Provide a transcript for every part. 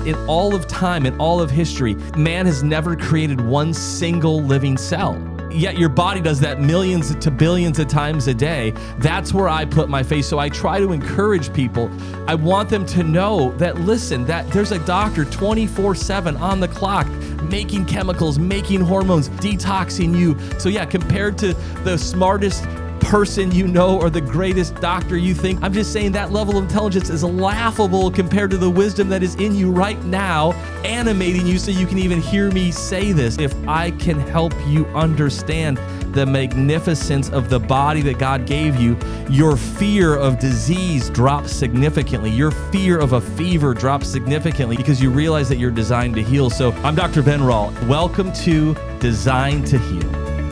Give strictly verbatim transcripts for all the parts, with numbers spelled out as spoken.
in all of time, in all of history, man has never created one single living cell. Yet your body does that millions to billions of times a day. That's where I put my faith. So I try to encourage people. I want them to know that, listen, that there's a doctor twenty-four seven on the clock, making chemicals, making hormones, detoxing you. So yeah, compared to the smartest person you know or the greatest doctor you think, I'm just saying that level of intelligence is laughable compared to the wisdom that is in you right now, animating you so you can even hear me say this. If I can help you understand the magnificence of the body that God gave you, your fear of disease drops significantly. Your fear of a fever drops significantly because you realize that you're designed to heal. So I'm Doctor Ben Rall. Welcome to Designed to Heal.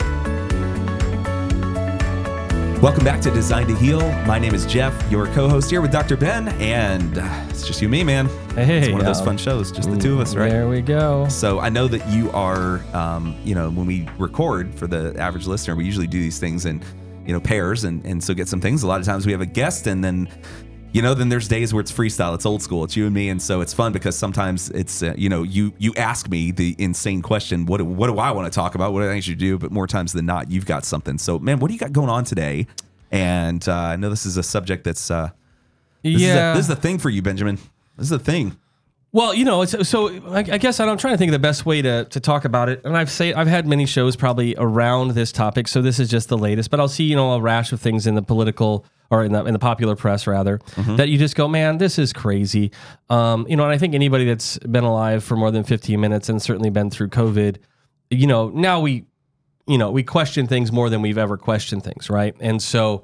Welcome back to Designed to Heal. My name is Jeff, your co-host here with Doctor Ben, and uh, it's just you and me, man. Hey, it's one of uh, those fun shows, just the two of us, right? There we go. So I know that you are, um, you know, when we record for the average listener, we usually do these things in, you know, pairs, and and so get some things. A lot of times we have a guest, and then, you know, then there's days where it's freestyle, it's old school, it's you and me, and so it's fun because sometimes it's, uh, you know, you you ask me the insane question, what do, what do I want to talk about, what do I think you should do, but more times than not, you've got something. So, man, what do you got going on today? And uh, I know this is a subject that's, uh, this, yeah. is a, this is the thing for you, Benjamin. This is the thing. Well, you know, it's, so I, I guess I'm trying to think of the best way to to talk about it. And I've say I've had many shows probably around this topic, so this is just the latest. But I'll see, you know, a rash of things in the political or in the in the popular press rather mm-hmm. that you just go, man, this is crazy. Um, you know, and I think anybody that's been alive for more than fifteen minutes and certainly been through COVID, you know, now we, you know, we question things more than we've ever questioned things, right? And so.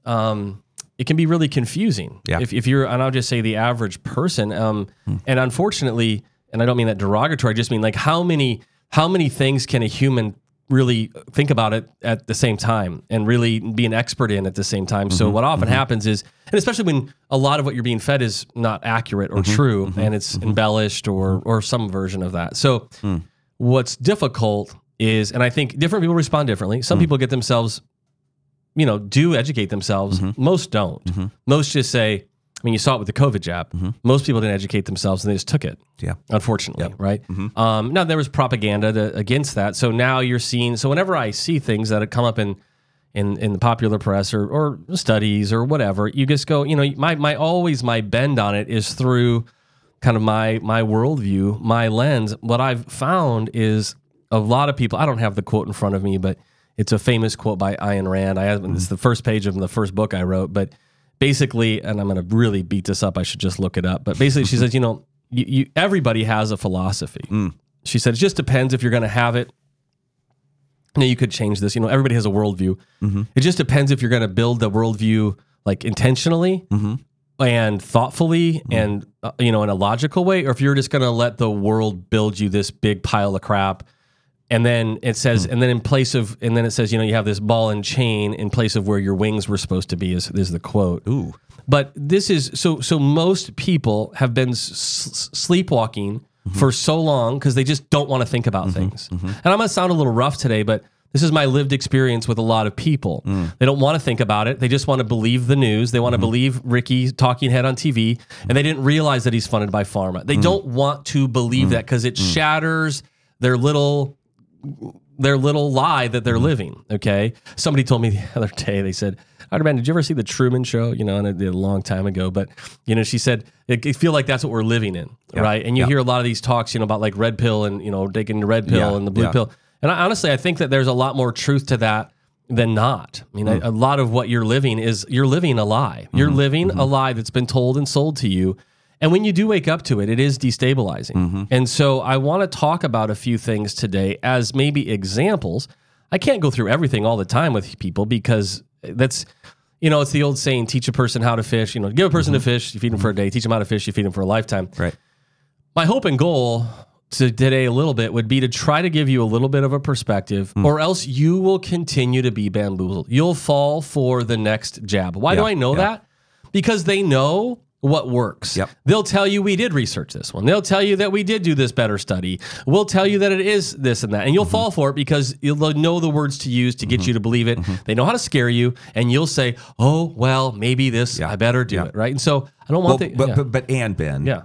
Um, it can be really confusing yeah. if, if you're, and I'll just say the average person. Um, hmm. And unfortunately, and I don't mean that derogatory, I just mean like how many, how many things can a human really think about it at the same time and really be an expert in at the same time? Mm-hmm. So what often mm-hmm. happens is, and especially when a lot of what you're being fed is not accurate or mm-hmm. true mm-hmm. and it's mm-hmm. embellished or, or some version of that. So mm. what's difficult is, and I think different people respond differently. Some mm. people get themselves you know, do educate themselves. Mm-hmm. Most don't. Mm-hmm. Most just say, I mean, you saw it with the COVID jab. Mm-hmm. Most people didn't educate themselves and they just took it. Yeah. Unfortunately, yep. right? Mm-hmm. Um, now, there was propaganda to, against that. So now you're seeing, so whenever I see things that have come up in in, in the popular press or, or studies or whatever, you just go, you know, my my always my bend on it is through kind of my my worldview, my lens. What I've found is a lot of people, I don't have the quote in front of me, but it's a famous quote by Ayn Rand. I have, mm. It's the first page of the first book I wrote, but basically, and I'm going to really beat this up. I should just look it up. But basically, she says, you know, you, you, everybody has a philosophy. Mm. She said, it just depends if you're going to have it. Now, you could change this. You know, everybody has a worldview. Mm-hmm. It just depends if you're going to build the worldview like intentionally mm-hmm. and thoughtfully mm-hmm. and, uh, you know, in a logical way, or if you're just going to let the world build you this big pile of crap. And then it says, mm. and then in place of, and then it says, you know, you have this ball and chain in place of where your wings were supposed to be, is, is the quote. Ooh. But this is, so so most people have been s- sleepwalking mm-hmm. for so long because they just don't want to think about mm-hmm. things. Mm-hmm. And I'm going to sound a little rough today, but this is my lived experience with a lot of people. Mm. They don't want to think about it. They just want to believe the news. They want mm-hmm. to believe Ricky talking head on T V, and they didn't realize that he's funded by pharma. They mm. don't want to believe mm. that because it mm. shatters their little... their little lie that they're mm-hmm. living, okay? Somebody told me the other day, they said, Doctor Ben, did you ever see The Truman Show? You know, and it did a long time ago, but, you know, she said, it, it feel like that's what we're living in, yep. right? And you yep. hear a lot of these talks, you know, about like red pill and, you know, taking the red pill yeah. and the blue yeah. pill. And I, honestly, I think that there's a lot more truth to that than not. I mean, mm. a, a lot of what you're living is, you're living a lie. Mm-hmm. You're living mm-hmm. a lie that's been told and sold to you. And when you do wake up to it, it is destabilizing. Mm-hmm. And so I want to talk about a few things today as maybe examples. I can't go through everything all the time with people because that's, you know, it's the old saying, teach a person how to fish. You know, give a person mm-hmm. a fish, you feed them for a day. Teach them how to fish, you feed them for a lifetime. Right. My hope and goal to today a little bit would be to try to give you a little bit of a perspective mm. or else you will continue to be bamboozled. You'll fall for the next jab. Why yeah. do I know yeah. that? Because they know what works. Yep. They'll tell you we did research this one. They'll tell you that we did do this better study. We'll tell you that it is this and that. And you'll mm-hmm. fall for it because you'll know the words to use to get mm-hmm. you to believe it. Mm-hmm. They know how to scare you. And you'll say, oh, well, maybe this, yeah. I better do yeah. it. Right. And so I don't want well, the... But, yeah. but, but and Ben, yeah.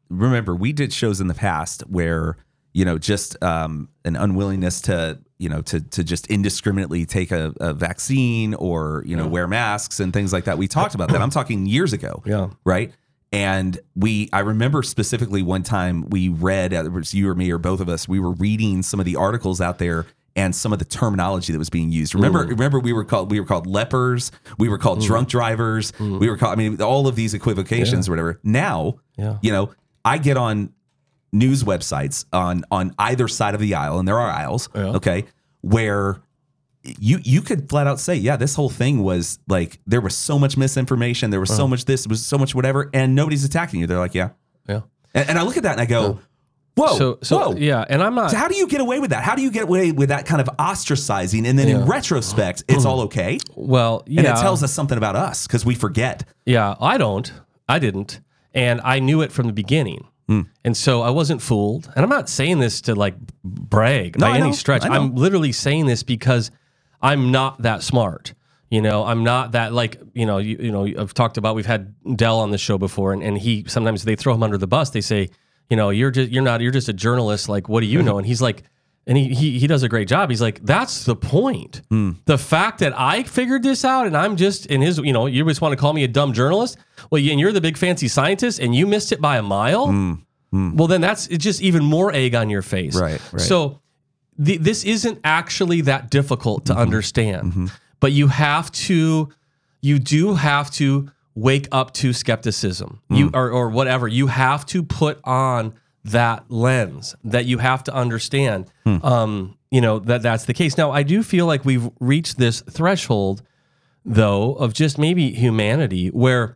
remember, we did shows in the past where, you know, just um, an unwillingness to, you know, to to just indiscriminately take a, a vaccine or, you know, yeah. wear masks and things like that. We talked about that. I'm talking years ago. Yeah. Right. And we, I remember specifically one time we read, it was you or me or both of us, we were reading some of the articles out there and some of the terminology that was being used. Remember, mm. remember we were called, we were called lepers. We were called mm. drunk drivers. Mm. We were called, I mean, all of these equivocations yeah. or whatever. Now, yeah. you know, I get on news websites on, on either side of the aisle, and there are aisles, yeah. okay, where you you could flat out say, yeah, this whole thing was like, there was so much misinformation, there was uh-huh. so much this, was so much whatever, and nobody's attacking you. They're like, yeah. Yeah. And, and I look at that and I go, uh, whoa, so, so, whoa. Yeah, and I'm not. So how do you get away with that? How do you get away with that kind of ostracizing? And then yeah. in retrospect, it's all okay? Well, yeah. And it tells us something about us because we forget. Yeah, I don't. I didn't. And I knew it from the beginning. Mm. And so I wasn't fooled. And I'm not saying this to like brag no, by I any know. stretch. I'm literally saying this because I'm not that smart. You know, I'm not that like, you know, you, you know, I've talked about, we've had Dell on the show before, and, and he, sometimes they throw him under the bus. They say, you know, you're just, you're not, you're just a journalist. Like, what do you know? And he's like, and he, he, he does a great job. He's like, that's the point. Mm. The fact that I figured this out and I'm just in his, you know, you just want to call me a dumb journalist. Well, and you're the big fancy scientist and you missed it by a mile. Mm. Mm. Well, then that's it's just even more egg on your face. Right. right. So the, this isn't actually that difficult to mm-hmm. understand, mm-hmm. but you have to, you do have to wake up to skepticism, mm. you or, or whatever. You have to put on that lens that you have to understand. Mm. Um, you know that that's the case. Now, I do feel like we've reached this threshold, though, of just maybe humanity where.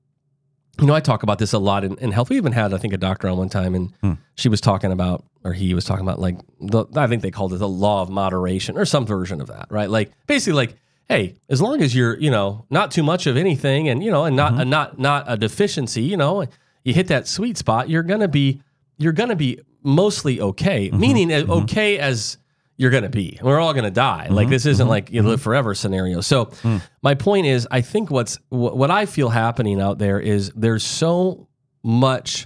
You know, I talk about this a lot in, in health. We even had, I think, a doctor on one time, and hmm. she was talking about, or he was talking about, like, the, I think they called it the law of moderation or some version of that, right? Like, basically, like, hey, as long as you're, you know, not too much of anything, and you know, and not mm-hmm. a, not not a deficiency, you know, you hit that sweet spot, you're gonna be, you're gonna be mostly okay. Mm-hmm. Meaning, mm-hmm. okay as you're going to be. We're all going to die. Mm-hmm, like this isn't mm-hmm, like you live forever scenario. So mm. my point is, I think what's wh- what I feel happening out there is there's so much,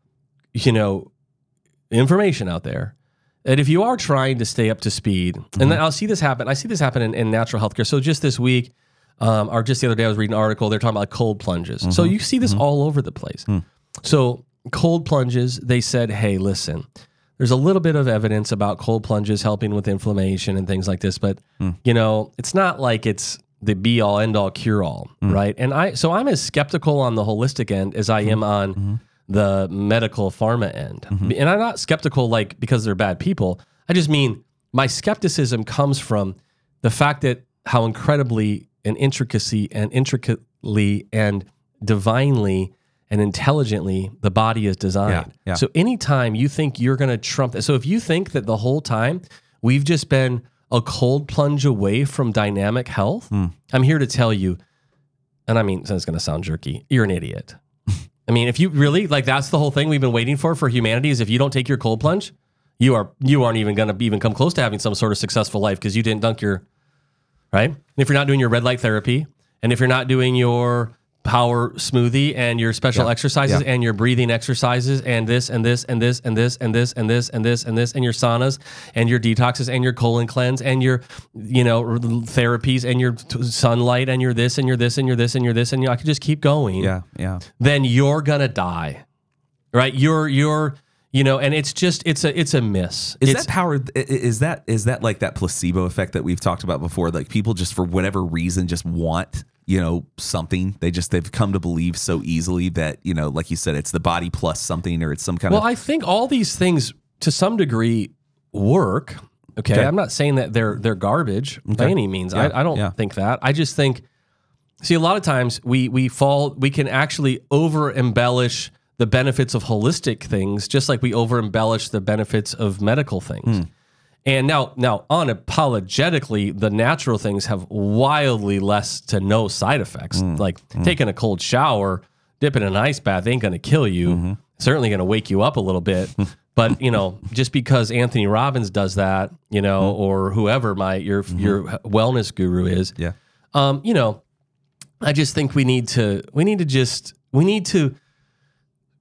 you know, information out there that if you are trying to stay up to speed, mm-hmm. and then I'll see this happen. I see this happen in, in natural healthcare. So just this week, um, or just the other day, I was reading an article. They're talking about cold plunges. Mm-hmm, so you see this mm-hmm. all over the place. Mm. So cold plunges, they said, hey, listen, there's a little bit of evidence about cold plunges helping with inflammation and things like this, but mm. you know, it's not like it's the be all end all cure all, mm. right? And I, so I'm as skeptical on the holistic end as I am on mm-hmm. the medical pharma end. Mm-hmm. And I'm not skeptical like because they're bad people. I just mean my skepticism comes from the fact that how incredibly and intricacy and intricately and divinely and intelligently the body is designed. Yeah, yeah. So anytime you think you're going to trump that, so if you think that the whole time we've just been a cold plunge away from dynamic health, mm. I'm here to tell you, and I mean, it's going to sound jerky, you're an idiot. I mean, if you really, like that's the whole thing we've been waiting for for humanity is if you don't take your cold plunge, you, are, you aren't even going to even come close to having some sort of successful life because you didn't dunk your, right? And if you're not doing your red light therapy, and if you're not doing your power smoothie and your special yeah. exercises yeah. and your breathing exercises and this and this and this and this and this and this and this and this and your saunas and your detoxes and your colon cleanse and your, you know, therapies and your t- sunlight and your this and your this and your this and your this and your, I could just keep going. Yeah, yeah. Then you're gonna die, right? You're you're you know, and it's just it's a it's a miss. Is it's, that power? Is that is that like that placebo effect that we've talked about before? Like people just for whatever reason just want. You know, something they just they've come to believe so easily that, you know, like you said, it's the body plus something or it's some kind well, of. Well, I think all these things to some degree work. Okay. okay. I'm not saying that they're they're garbage okay. by any means. Yeah. I, I don't yeah. think that. I just think, see, a lot of times we we fall, we can actually over embellish the benefits of holistic things, just like we over embellish the benefits of medical things. Mm. And now, now, unapologetically, the natural things have wildly less to no side effects. Mm, like mm. taking a cold shower, dipping in an ice bath ain't going to kill you. Mm-hmm. Certainly going to wake you up a little bit. But, you know, just because Anthony Robbins does that, you know, mm. or whoever my your mm-hmm. your wellness guru is, yeah, um, you know, I just think we need to we need to just we need to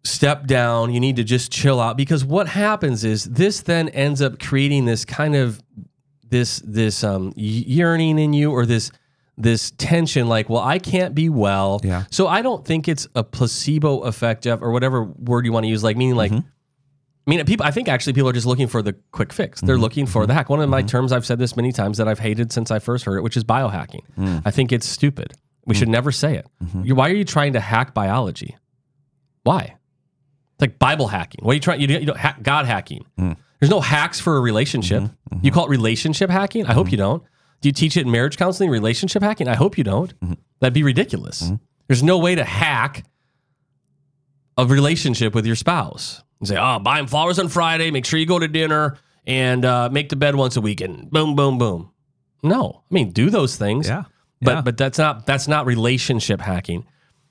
step down. You need to just chill out, because what happens is this then ends up creating this kind of this this um, yearning in you, or this this tension, like, well, I can't be well. Yeah. So I don't think it's a placebo effect, Jeff, or whatever word you want to use, like meaning like, mm-hmm. I mean, people, I think actually people are just looking for the quick fix. They're mm-hmm. looking for mm-hmm. the hack. One of my mm-hmm. terms, I've said this many times, that I've hated since I first heard it, which is biohacking. Mm. I think it's stupid. We mm. should never say it. Mm-hmm. You, why are you trying to hack biology? Why? It's like Bible hacking. What are you trying? You, you know, ha- God hacking. Mm. There's no hacks for a relationship. Mm-hmm. Mm-hmm. You call it relationship hacking? I mm-hmm. hope you don't. Do you teach it in marriage counseling, relationship hacking? I hope you don't. Mm-hmm. That'd be ridiculous. Mm-hmm. There's no way to hack a relationship with your spouse. You say, oh, buy him flowers on Friday, make sure you go to dinner, and uh, make the bed once a week, and boom, boom, boom. No. I mean, do those things. Yeah. But yeah. but that's not that's not relationship hacking.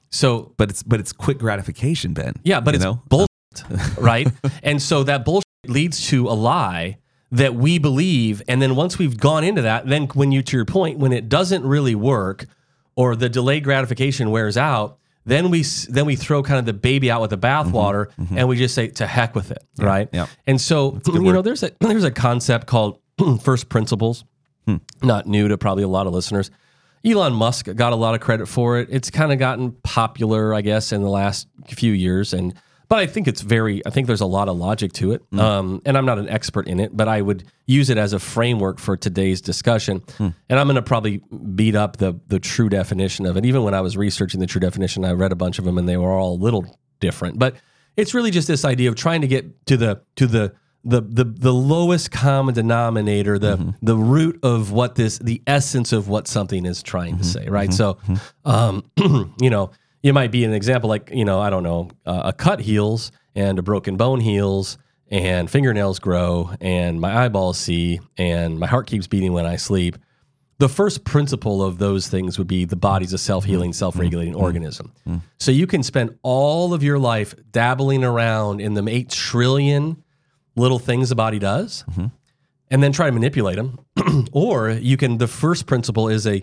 So But it's but it's quick gratification, Ben. Yeah, but it's know? bullshit, right? And so that bullshit leads to a lie that we believe, and then once we've gone into that, then when you, to your point, when it doesn't really work, or the delayed gratification wears out, then we then we throw kind of the baby out with the bathwater, mm-hmm, mm-hmm. and we just say, to heck with it, yeah, right? Yeah. And so, you word. know, there's a there's a concept called first principles, hmm. not new to probably a lot of listeners. Elon Musk got a lot of credit for it. It's kind of gotten popular, I guess, in the last few years, and but I think it's very, I think there's a lot of logic to it. Mm. Um, and I'm not an expert in it, but I would use it as a framework for today's discussion. Mm. And I'm going to probably beat up the the true definition of it. Even when I was researching the true definition, I read a bunch of them and they were all a little different. But it's really just this idea of trying to get to the to the the the, the lowest common denominator, the mm-hmm. the root of what this, the essence of what something is trying mm-hmm. to say, right? Mm-hmm. So, um, you know, you might be an example like, you know, I don't know, uh, a cut heals and a broken bone heals and fingernails grow and my eyeballs see and my heart keeps beating when I sleep. The first principle of those things would be the body's a self-healing, self-regulating mm-hmm. organism. Mm-hmm. So you can spend all of your life dabbling around in the eight trillion little things the body does mm-hmm. and then try to manipulate them. Or you can, the first principle is a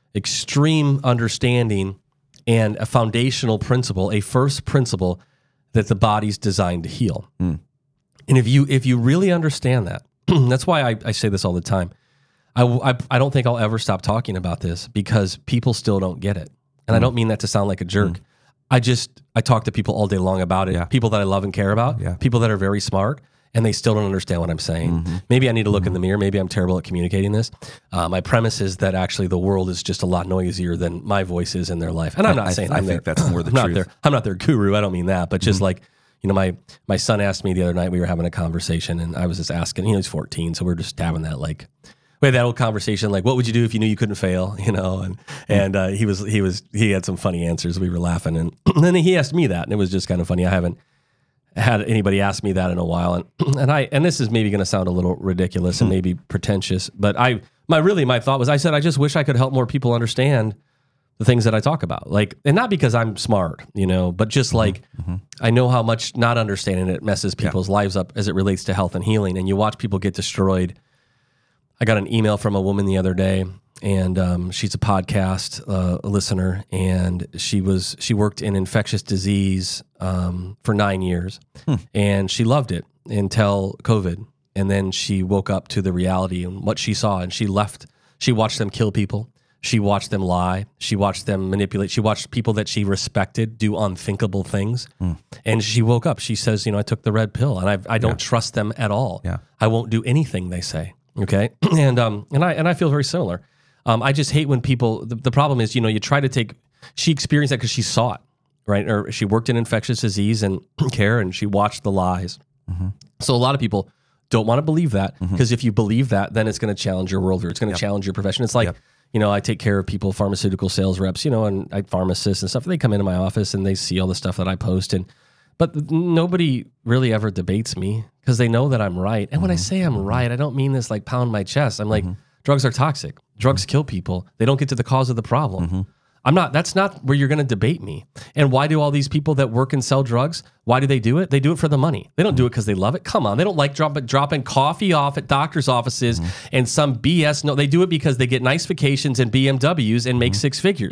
extreme understanding and a foundational principle, a first principle that the body's designed to heal. Mm. And if you if you really understand that, that's why I, I say this all the time. I, I, I don't think I'll ever stop talking about this because people still don't get it. And mm. I don't mean that to sound like a jerk. Mm. I just, I talk to people all day long about it. Yeah. People that I love and care about, yeah. people that are very smart, and they still don't understand what I'm saying. Mm-hmm. Maybe I need to look mm-hmm. in the mirror. Maybe I'm terrible at communicating this. Uh, my premise is that actually the world is just a lot noisier than my voice is in their life. And I'm not I, saying I I'm think their, that's more the I'm truth. Not their, I'm not their guru. I don't mean that. But just mm-hmm. like, you know, my my son asked me the other night, we were having a conversation, and I was just asking, you know, he's fourteen, so we we're just having that, like, we had that old conversation, like, what would you do if you knew you couldn't fail, you know? And mm-hmm. and uh, he was he was he had some funny answers. We were laughing, and, and then he asked me that, and it was just kind of funny. I haven't had anybody ask me that in a while, and and I and this is maybe going to sound a little ridiculous and maybe pretentious, but I my really my thought was, I said, I just wish I could help more people understand the things that I talk about, like, and not because I'm smart, you know, but just like mm-hmm. I know how much not understanding it messes people's yeah. lives up as it relates to health and healing, and you watch people get destroyed. I got an email from a woman the other day, and um, she's a podcast uh, listener, and she was she worked in infectious disease um, for nine years, hmm. and she loved it until COVID, and then she woke up to the reality and what she saw, and she left. She watched them kill people. She watched them lie. She watched them manipulate. She watched people that she respected do unthinkable things, hmm. and she woke up. She says, "You know, I took the red pill, and I I don't yeah. trust them at all. Yeah. I won't do anything they say." Okay, and um, and I and I feel very similar. Um, I just hate when people. The, the problem is, you know, you try to take. She experienced that because she saw it, right? Or she worked in infectious disease and care, and she watched the lies. Mm-hmm. So a lot of people don't want to believe that because mm-hmm. if you believe that, then it's going to challenge your worldview. It's going to yep. challenge your profession. It's like, yep. you know, I take care of people, pharmaceutical sales reps, you know, and I pharmacists and stuff. They come into my office and they see all the stuff that I post, and but nobody really ever debates me because they know that I'm right. And mm-hmm. when I say I'm right, I don't mean this like pound my chest. I'm like, mm-hmm. drugs are toxic. Drugs mm-hmm. kill people. They don't get to the cause of the problem. Mm-hmm. I'm not, that's not where you're going to debate me. And why do all these people that work and sell drugs, why do they do it? They do it for the money. They don't do it because they love it. Come on. They don't like drop, dropping coffee off at doctor's offices mm-hmm. and some B S. No, they do it because they get nice vacations and B M Ws and make mm-hmm. six figures. Mm-hmm.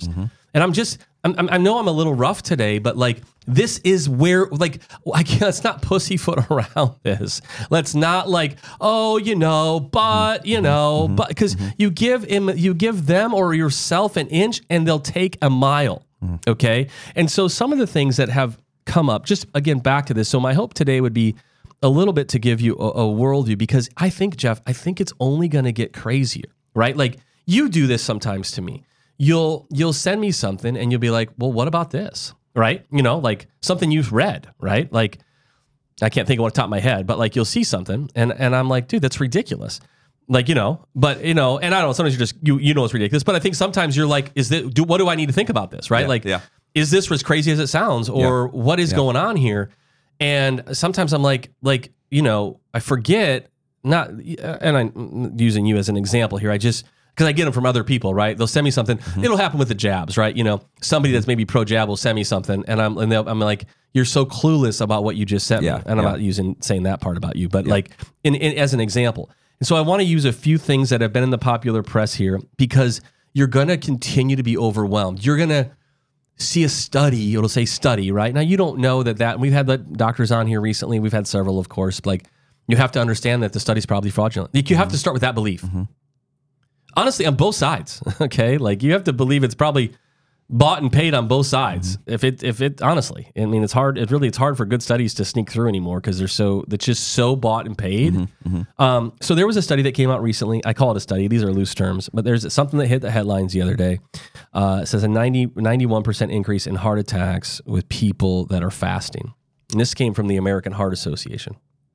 And I'm just, I'm, I'm, I know I'm a little rough today, but like, this is where, like, I can't, let's not pussyfoot around this. Let's not like, oh, you know, but, you know, mm-hmm. but, because mm-hmm. you give him, you give them or yourself an inch and they'll take a mile. Mm. Okay. And so some of the things that have come up, just again, back to this. So my hope today would be a little bit to give you a, a worldview, because I think, Jeff, I think it's only going to get crazier, right? Like you do this sometimes to me. You'll you'll send me something and you'll be like, well, what about this, right? You know, like something you've read, right? Like I can't think of what top of my head, but like you'll see something and and I'm like, dude, that's ridiculous. Like, you know, but you know, and I don't know, sometimes you just you you know it's ridiculous, but I think sometimes you're like, is this do what do I need to think about this, right? Yeah, like, yeah. is this as crazy as it sounds, or yeah. what is yeah. going on here? And sometimes I'm like, like, you know, I forget, not, and I'm using you as an example here. I just, because I get them from other people, right? They'll send me something. Mm-hmm. It'll happen with the jabs, right? You know, somebody that's maybe pro jab will send me something, and I'm and I'm like, you're so clueless about what you just sent yeah, me. And I'm yeah. not using saying that part about you, but yeah. like in, in as an example. And so I want to use a few things that have been in the popular press here, because you're going to continue to be overwhelmed. You're going to see a study, it'll say study, right? Now, you don't know that that, we've had the doctors on here recently, we've had several, of course, like, you have to understand that the study's probably fraudulent. Like, you have mm-hmm. to start with that belief. Mm-hmm. Honestly, on both sides, okay? Like, you have to believe it's probably bought and paid on both sides. Mm-hmm. If it, if it, honestly, I mean, it's hard, it really, it's hard for good studies to sneak through anymore, because they're so, it's just so bought and paid. Mm-hmm. Mm-hmm. Um, so there was a study that came out recently. I call it a study. These are loose terms, but there's something that hit the headlines the other day. Uh, it says a ninety, ninety-one percent increase in heart attacks with people that are fasting. And this came from the American Heart Association.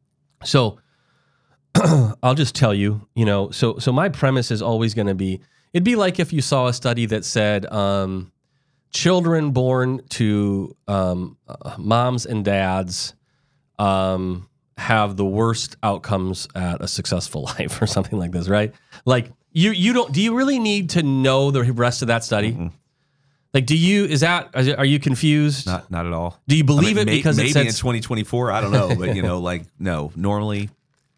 So I'll just tell you, you know, so, so my premise is always going to be, it'd be like if you saw a study that said, um, children born to um, uh, moms and dads um, have the worst outcomes at a successful life, or something like this, right? Like you, you don't. Do you really need to know the rest of that study? Mm-hmm. Like, do you? Is that? Are you confused? Not, not at all. Do you believe I mean, it may, because maybe it says, in twenty twenty-four? I don't know, but you know, like no. Normally,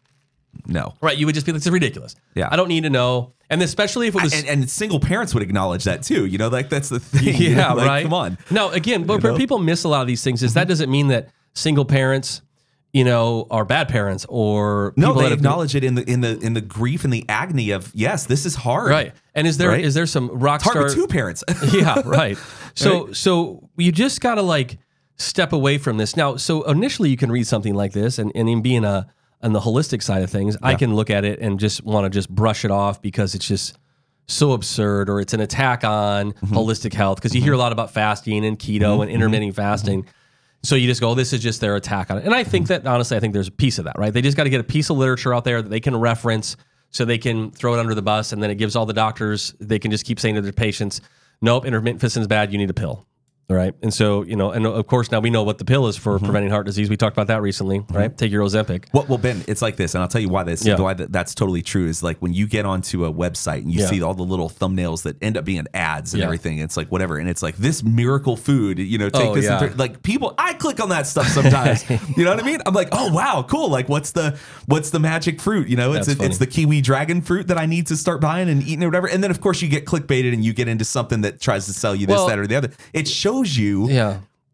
no. Right? You would just be like, it's ridiculous. Yeah. I don't need to know. And especially if it was, and, and single parents would acknowledge that too. You know, like that's the thing. Yeah, you know? Like, right. Come on. No, again, but where people miss a lot of these things is that doesn't mean that single parents, you know, are bad parents, or no, people they that acknowledge it in the in the in the grief and the agony of yes, this is hard. Right. And is there right? is there some rock it's hard star with two parents? Yeah, right. So right? so you just gotta like step away from this. Now, so initially you can read something like this, and, and in being a on the holistic side of things, yeah. I can look at it and just want to just brush it off because it's just so absurd, or it's an attack on mm-hmm. holistic health, because you mm-hmm. hear a lot about fasting and keto mm-hmm. and intermittent mm-hmm. fasting. So you just go, oh, this is just their attack on it. And I think that, honestly, I think there's a piece of that, right? They just got to get a piece of literature out there that they can reference so they can throw it under the bus, and then it gives all the doctors, they can just keep saying to their patients, nope, intermittent fasting is bad, you need a pill. Right. And so, you know, and of course, now we know what the pill is for mm-hmm. preventing heart disease. We talked about that recently, mm-hmm. right? Take your Ozempic. Well, well, Ben, it's like this, and I'll tell you why this, yeah. why that, that's totally true. Is like when you get onto a website and you yeah. see all the little thumbnails that end up being ads and yeah. everything. It's like whatever, and it's like this miracle food. You know, take oh, this. Yeah. And th- like people, I click on that stuff sometimes. You know what I mean? I'm like, oh wow, cool. Like what's the what's the magic fruit? You know, it's it, it's the kiwi dragon fruit that I need to start buying and eating or whatever. And then of course you get clickbaited and you get into something that tries to sell you this, well, that, or the other. It shows you. Yeah.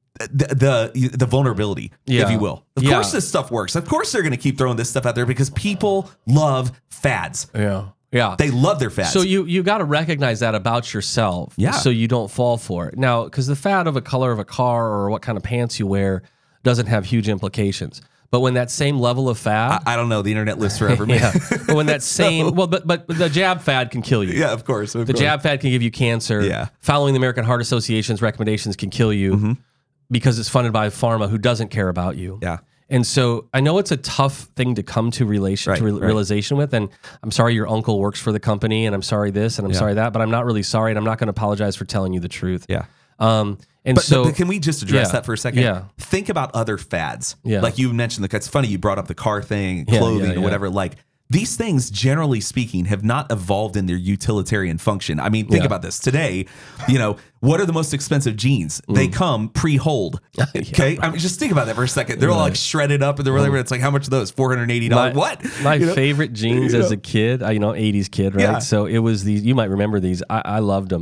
The, the the vulnerability, yeah. if you will. Of yeah. course this stuff works. Of course they're going to keep throwing this stuff out there because people love fads. Yeah. Yeah. They love their fads. So you you got to recognize that about yourself, yeah. so you don't fall for it. Now, because the fad of a color of a car or what kind of pants you wear doesn't have huge implications. But when that same level of fad, I, I don't know, the internet lives forever, man. yeah. But when that same, so, well, but but the jab fad can kill you. Yeah, of course. Of the course. jab fad can give you cancer. Yeah. Following the American Heart Association's recommendations can kill you. Mm-hmm. Because it's funded by pharma who doesn't care about you. Yeah. And so I know it's a tough thing to come to relation right, to re- right. realization with. And I'm sorry your uncle works for the company, and I'm sorry this, and I'm yeah. sorry that, but I'm not really sorry, and I'm not going to apologize for telling you the truth. Yeah. Um, and but, so but, but can we just address yeah, that for a second? Yeah. Think about other fads. Yeah. Like you mentioned, the, it's funny you brought up the car thing, Yeah, clothing, yeah, or yeah. whatever. Like these things, generally speaking, have not evolved in their utilitarian function. I mean, think Yeah. about this. Today, you know, what are the most expensive jeans? Mm. They come pre-holed. Yeah, Okay? right. I mean, just think about that for a second. They're all like shredded up and they're whatever. It's like, how much are those? four hundred eighty dollars. My, what? My You know? favorite jeans You as know? a kid, I, you know, eighties kid, right? Yeah. So it was these, you might remember these. I, I loved them.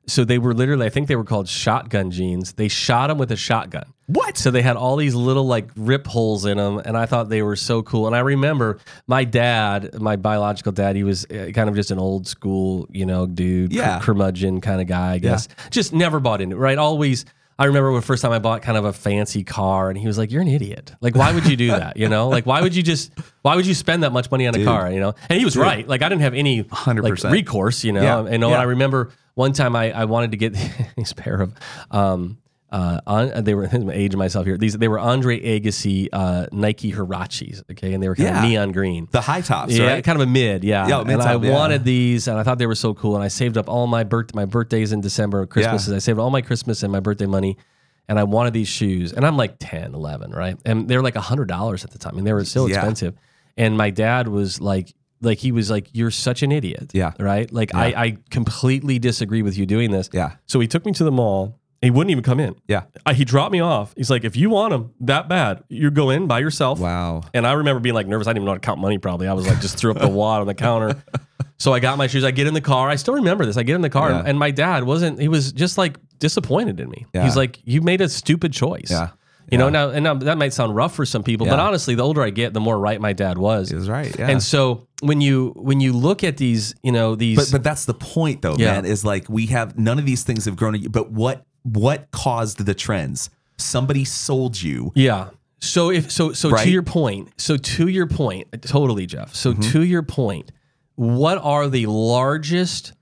So they were literally, I think they were called shotgun jeans. They shot them with a shotgun. What? So they had all these little like rip holes in them, and I thought they were so cool. And I remember my dad, my biological dad, he was uh, kind of just an old school, you know, dude, Yeah. cur- curmudgeon kind of guy, I guess. Just never bought into it, right? Always. I remember the first time I bought kind of a fancy car, and he was like, "You're an idiot. Like, why would you do that? You know, like, why would you just, why would you spend that much money on a Dude. car? You know?" And he was Dude. right. Like, I didn't have any one hundred like percent. recourse. You know, Yeah. you know. Yeah. And I remember one time I, I wanted to get these pair of, um, uh, on, they were I'm aging myself here. These they were Andre Agassi uh, Nike Hirachis. Okay, and they were kind Yeah. of neon green. The high tops, Yeah, right? kind of a mid, yeah. Yeah, and mid-top, I yeah. wanted these, and I thought they were so cool. And I saved up all my birth, my birthdays in December, Christmases. Yeah. I saved all my Christmas and my birthday money, and I wanted these shoes. And I'm like ten, eleven, right? And they were like one hundred dollars at the time, and they were still Yeah. expensive. And my dad was like, like he was like, "You're such an idiot." Yeah. Right? Like, Yeah. I, I completely disagree with you doing this. Yeah. So he took me to the mall. He wouldn't even come in. Yeah. I, he dropped me off. He's like, "If you want them that bad, you go in by yourself." Wow. And I remember being like nervous. I didn't even know how to count money probably. I was like, just threw up the wad on the counter. So I got my shoes. I get in the car. I still remember this. I get in the car Yeah. and my dad wasn't, he was just like disappointed in me. Yeah. He's like, "You made a stupid choice." Yeah. You know, Yeah. now, and now that might sound rough for some people, but Yeah. honestly, the older I get, the more right my dad was. He was right. Yeah. And so when you, when you look at these, you know, these, But but that's the point though, Yeah. man, is like we have none of these things have grown. But what what caused the trends? Somebody sold you. yeah. So if, so, so Right? to your point, so to your point, totally, Jeff. So to your point, what are the largest,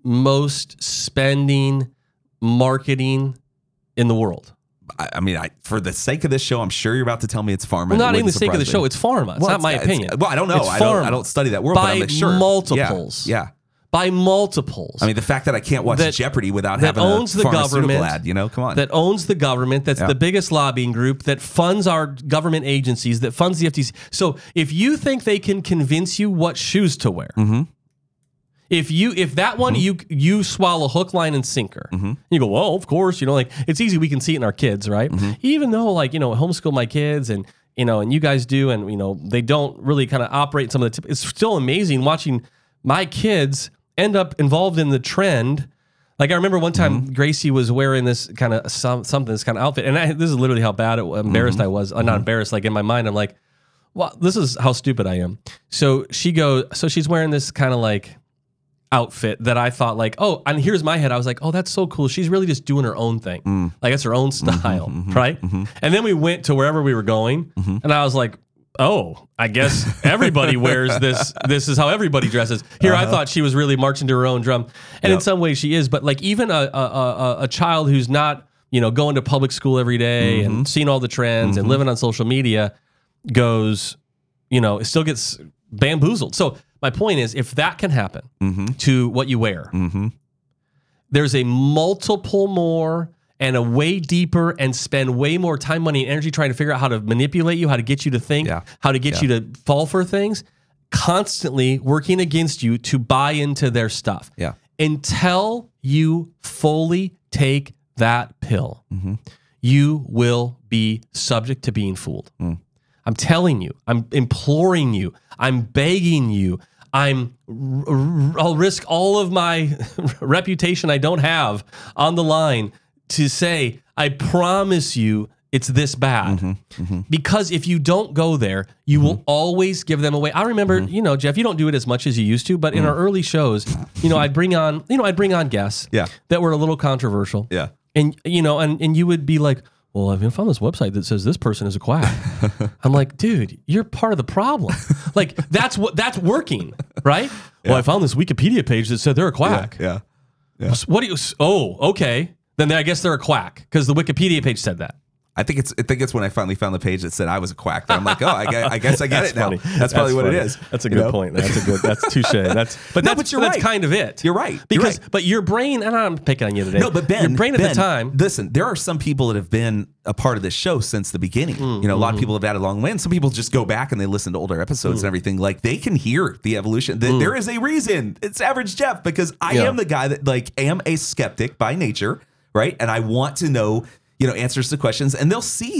most spending marketing in the world? I, I mean, I, for the sake of this show, I'm sure you're about to tell me it's pharma. Well, not It even the wouldn't sake of the surprise me. show. It's pharma. It's Well, not my it's- opinion. Well, I don't know. It's I don't. I pharma. don't study that world, By but I'm sure. multiples. Yeah. yeah. By multiples. I mean, the fact that I can't watch That- Jeopardy without that having owns a the pharmaceutical government, ad, you know, come on. that owns the government, that's Yeah. the biggest lobbying group, that funds our government agencies, that funds the F T C. So if you think they can convince you what shoes to wear, Mm-hmm. if you if that one you you swallow hook, line, and sinker, you go, well, of course, you know, like it's easy. We can see it in our kids, right? Even though, like, you know, homeschool my kids and you know, and you guys do, and you know, they don't really kind of operate some of the. Tip- it's still amazing watching my kids end up involved in the trend. Like I remember one time Gracie was wearing this kind of some, something, this kind of outfit, and I, this is literally how bad, it, embarrassed I was. Uh, not embarrassed, like in my mind, I'm like, well, this is how stupid I am. So she goes, so she's wearing this kind of like outfit that I thought like, oh, and here's my head. I was like, oh, that's so cool. She's really just doing her own thing. Like it's her own style, right? And then we went to wherever we were going, and I was like, oh, I guess everybody wears this. This is how everybody dresses. Here, I thought she was really marching to her own drum, and in Yep. some ways she is. But like even a a, a, a child who's not, you know, going to public school every day and seeing all the trends and living on social media goes, you know, it still gets bamboozled. So my point is, if that can happen to what you wear, there's a multiple more and a way deeper and spend way more time, money, and energy trying to figure out how to manipulate you, how to get you to think, Yeah. how to get Yeah. you to fall for things, constantly working against you to buy into their stuff. Yeah. Until you fully take that pill, you will be subject to being fooled. I'm telling you, I'm imploring you, I'm begging you, I'm, I'll risk all of my reputation I don't have on the line to say, I promise you it's this bad. Because if you don't go there, you will always give them away. I remember, you know, Jeff, you don't do it as much as you used to, but in our early shows, you know, I'd bring on, you know, I'd bring on guests Yeah. that were a little controversial. Yeah. And, you know, and, and you would be like, well, I've found this website that says this person is a quack. I'm like, dude, you're part of the problem. Like, that's what that's working, right? Well, I found this Wikipedia page that said they're a quack. Yeah. What do you, oh, okay. Then I guess they're a quack because the Wikipedia page said that. I think it's I think it's when I finally found the page that said I was a quack. That I'm like, oh, I guess I, guess I get That's it now. funny. That's probably what funny. it is. That's a you good know? point. That's a good. That's touche. That's but No, that's but you're that's right. kind of it. You're right. You're Because right. but your brain, and I'm picking on you today. No, but Ben, your brain at Ben, the time. Listen, there are some people that have been a part of this show since the beginning. Mm, you know, a lot mm-hmm. of people have added along the way, and some people just go back and they listen to older episodes Mm. and everything. Like they can hear the evolution. The, There is a reason. It's Average Jeff because I Yeah. am the guy that like am a skeptic by nature, right? And I want to know, you know, answers to questions, and they'll see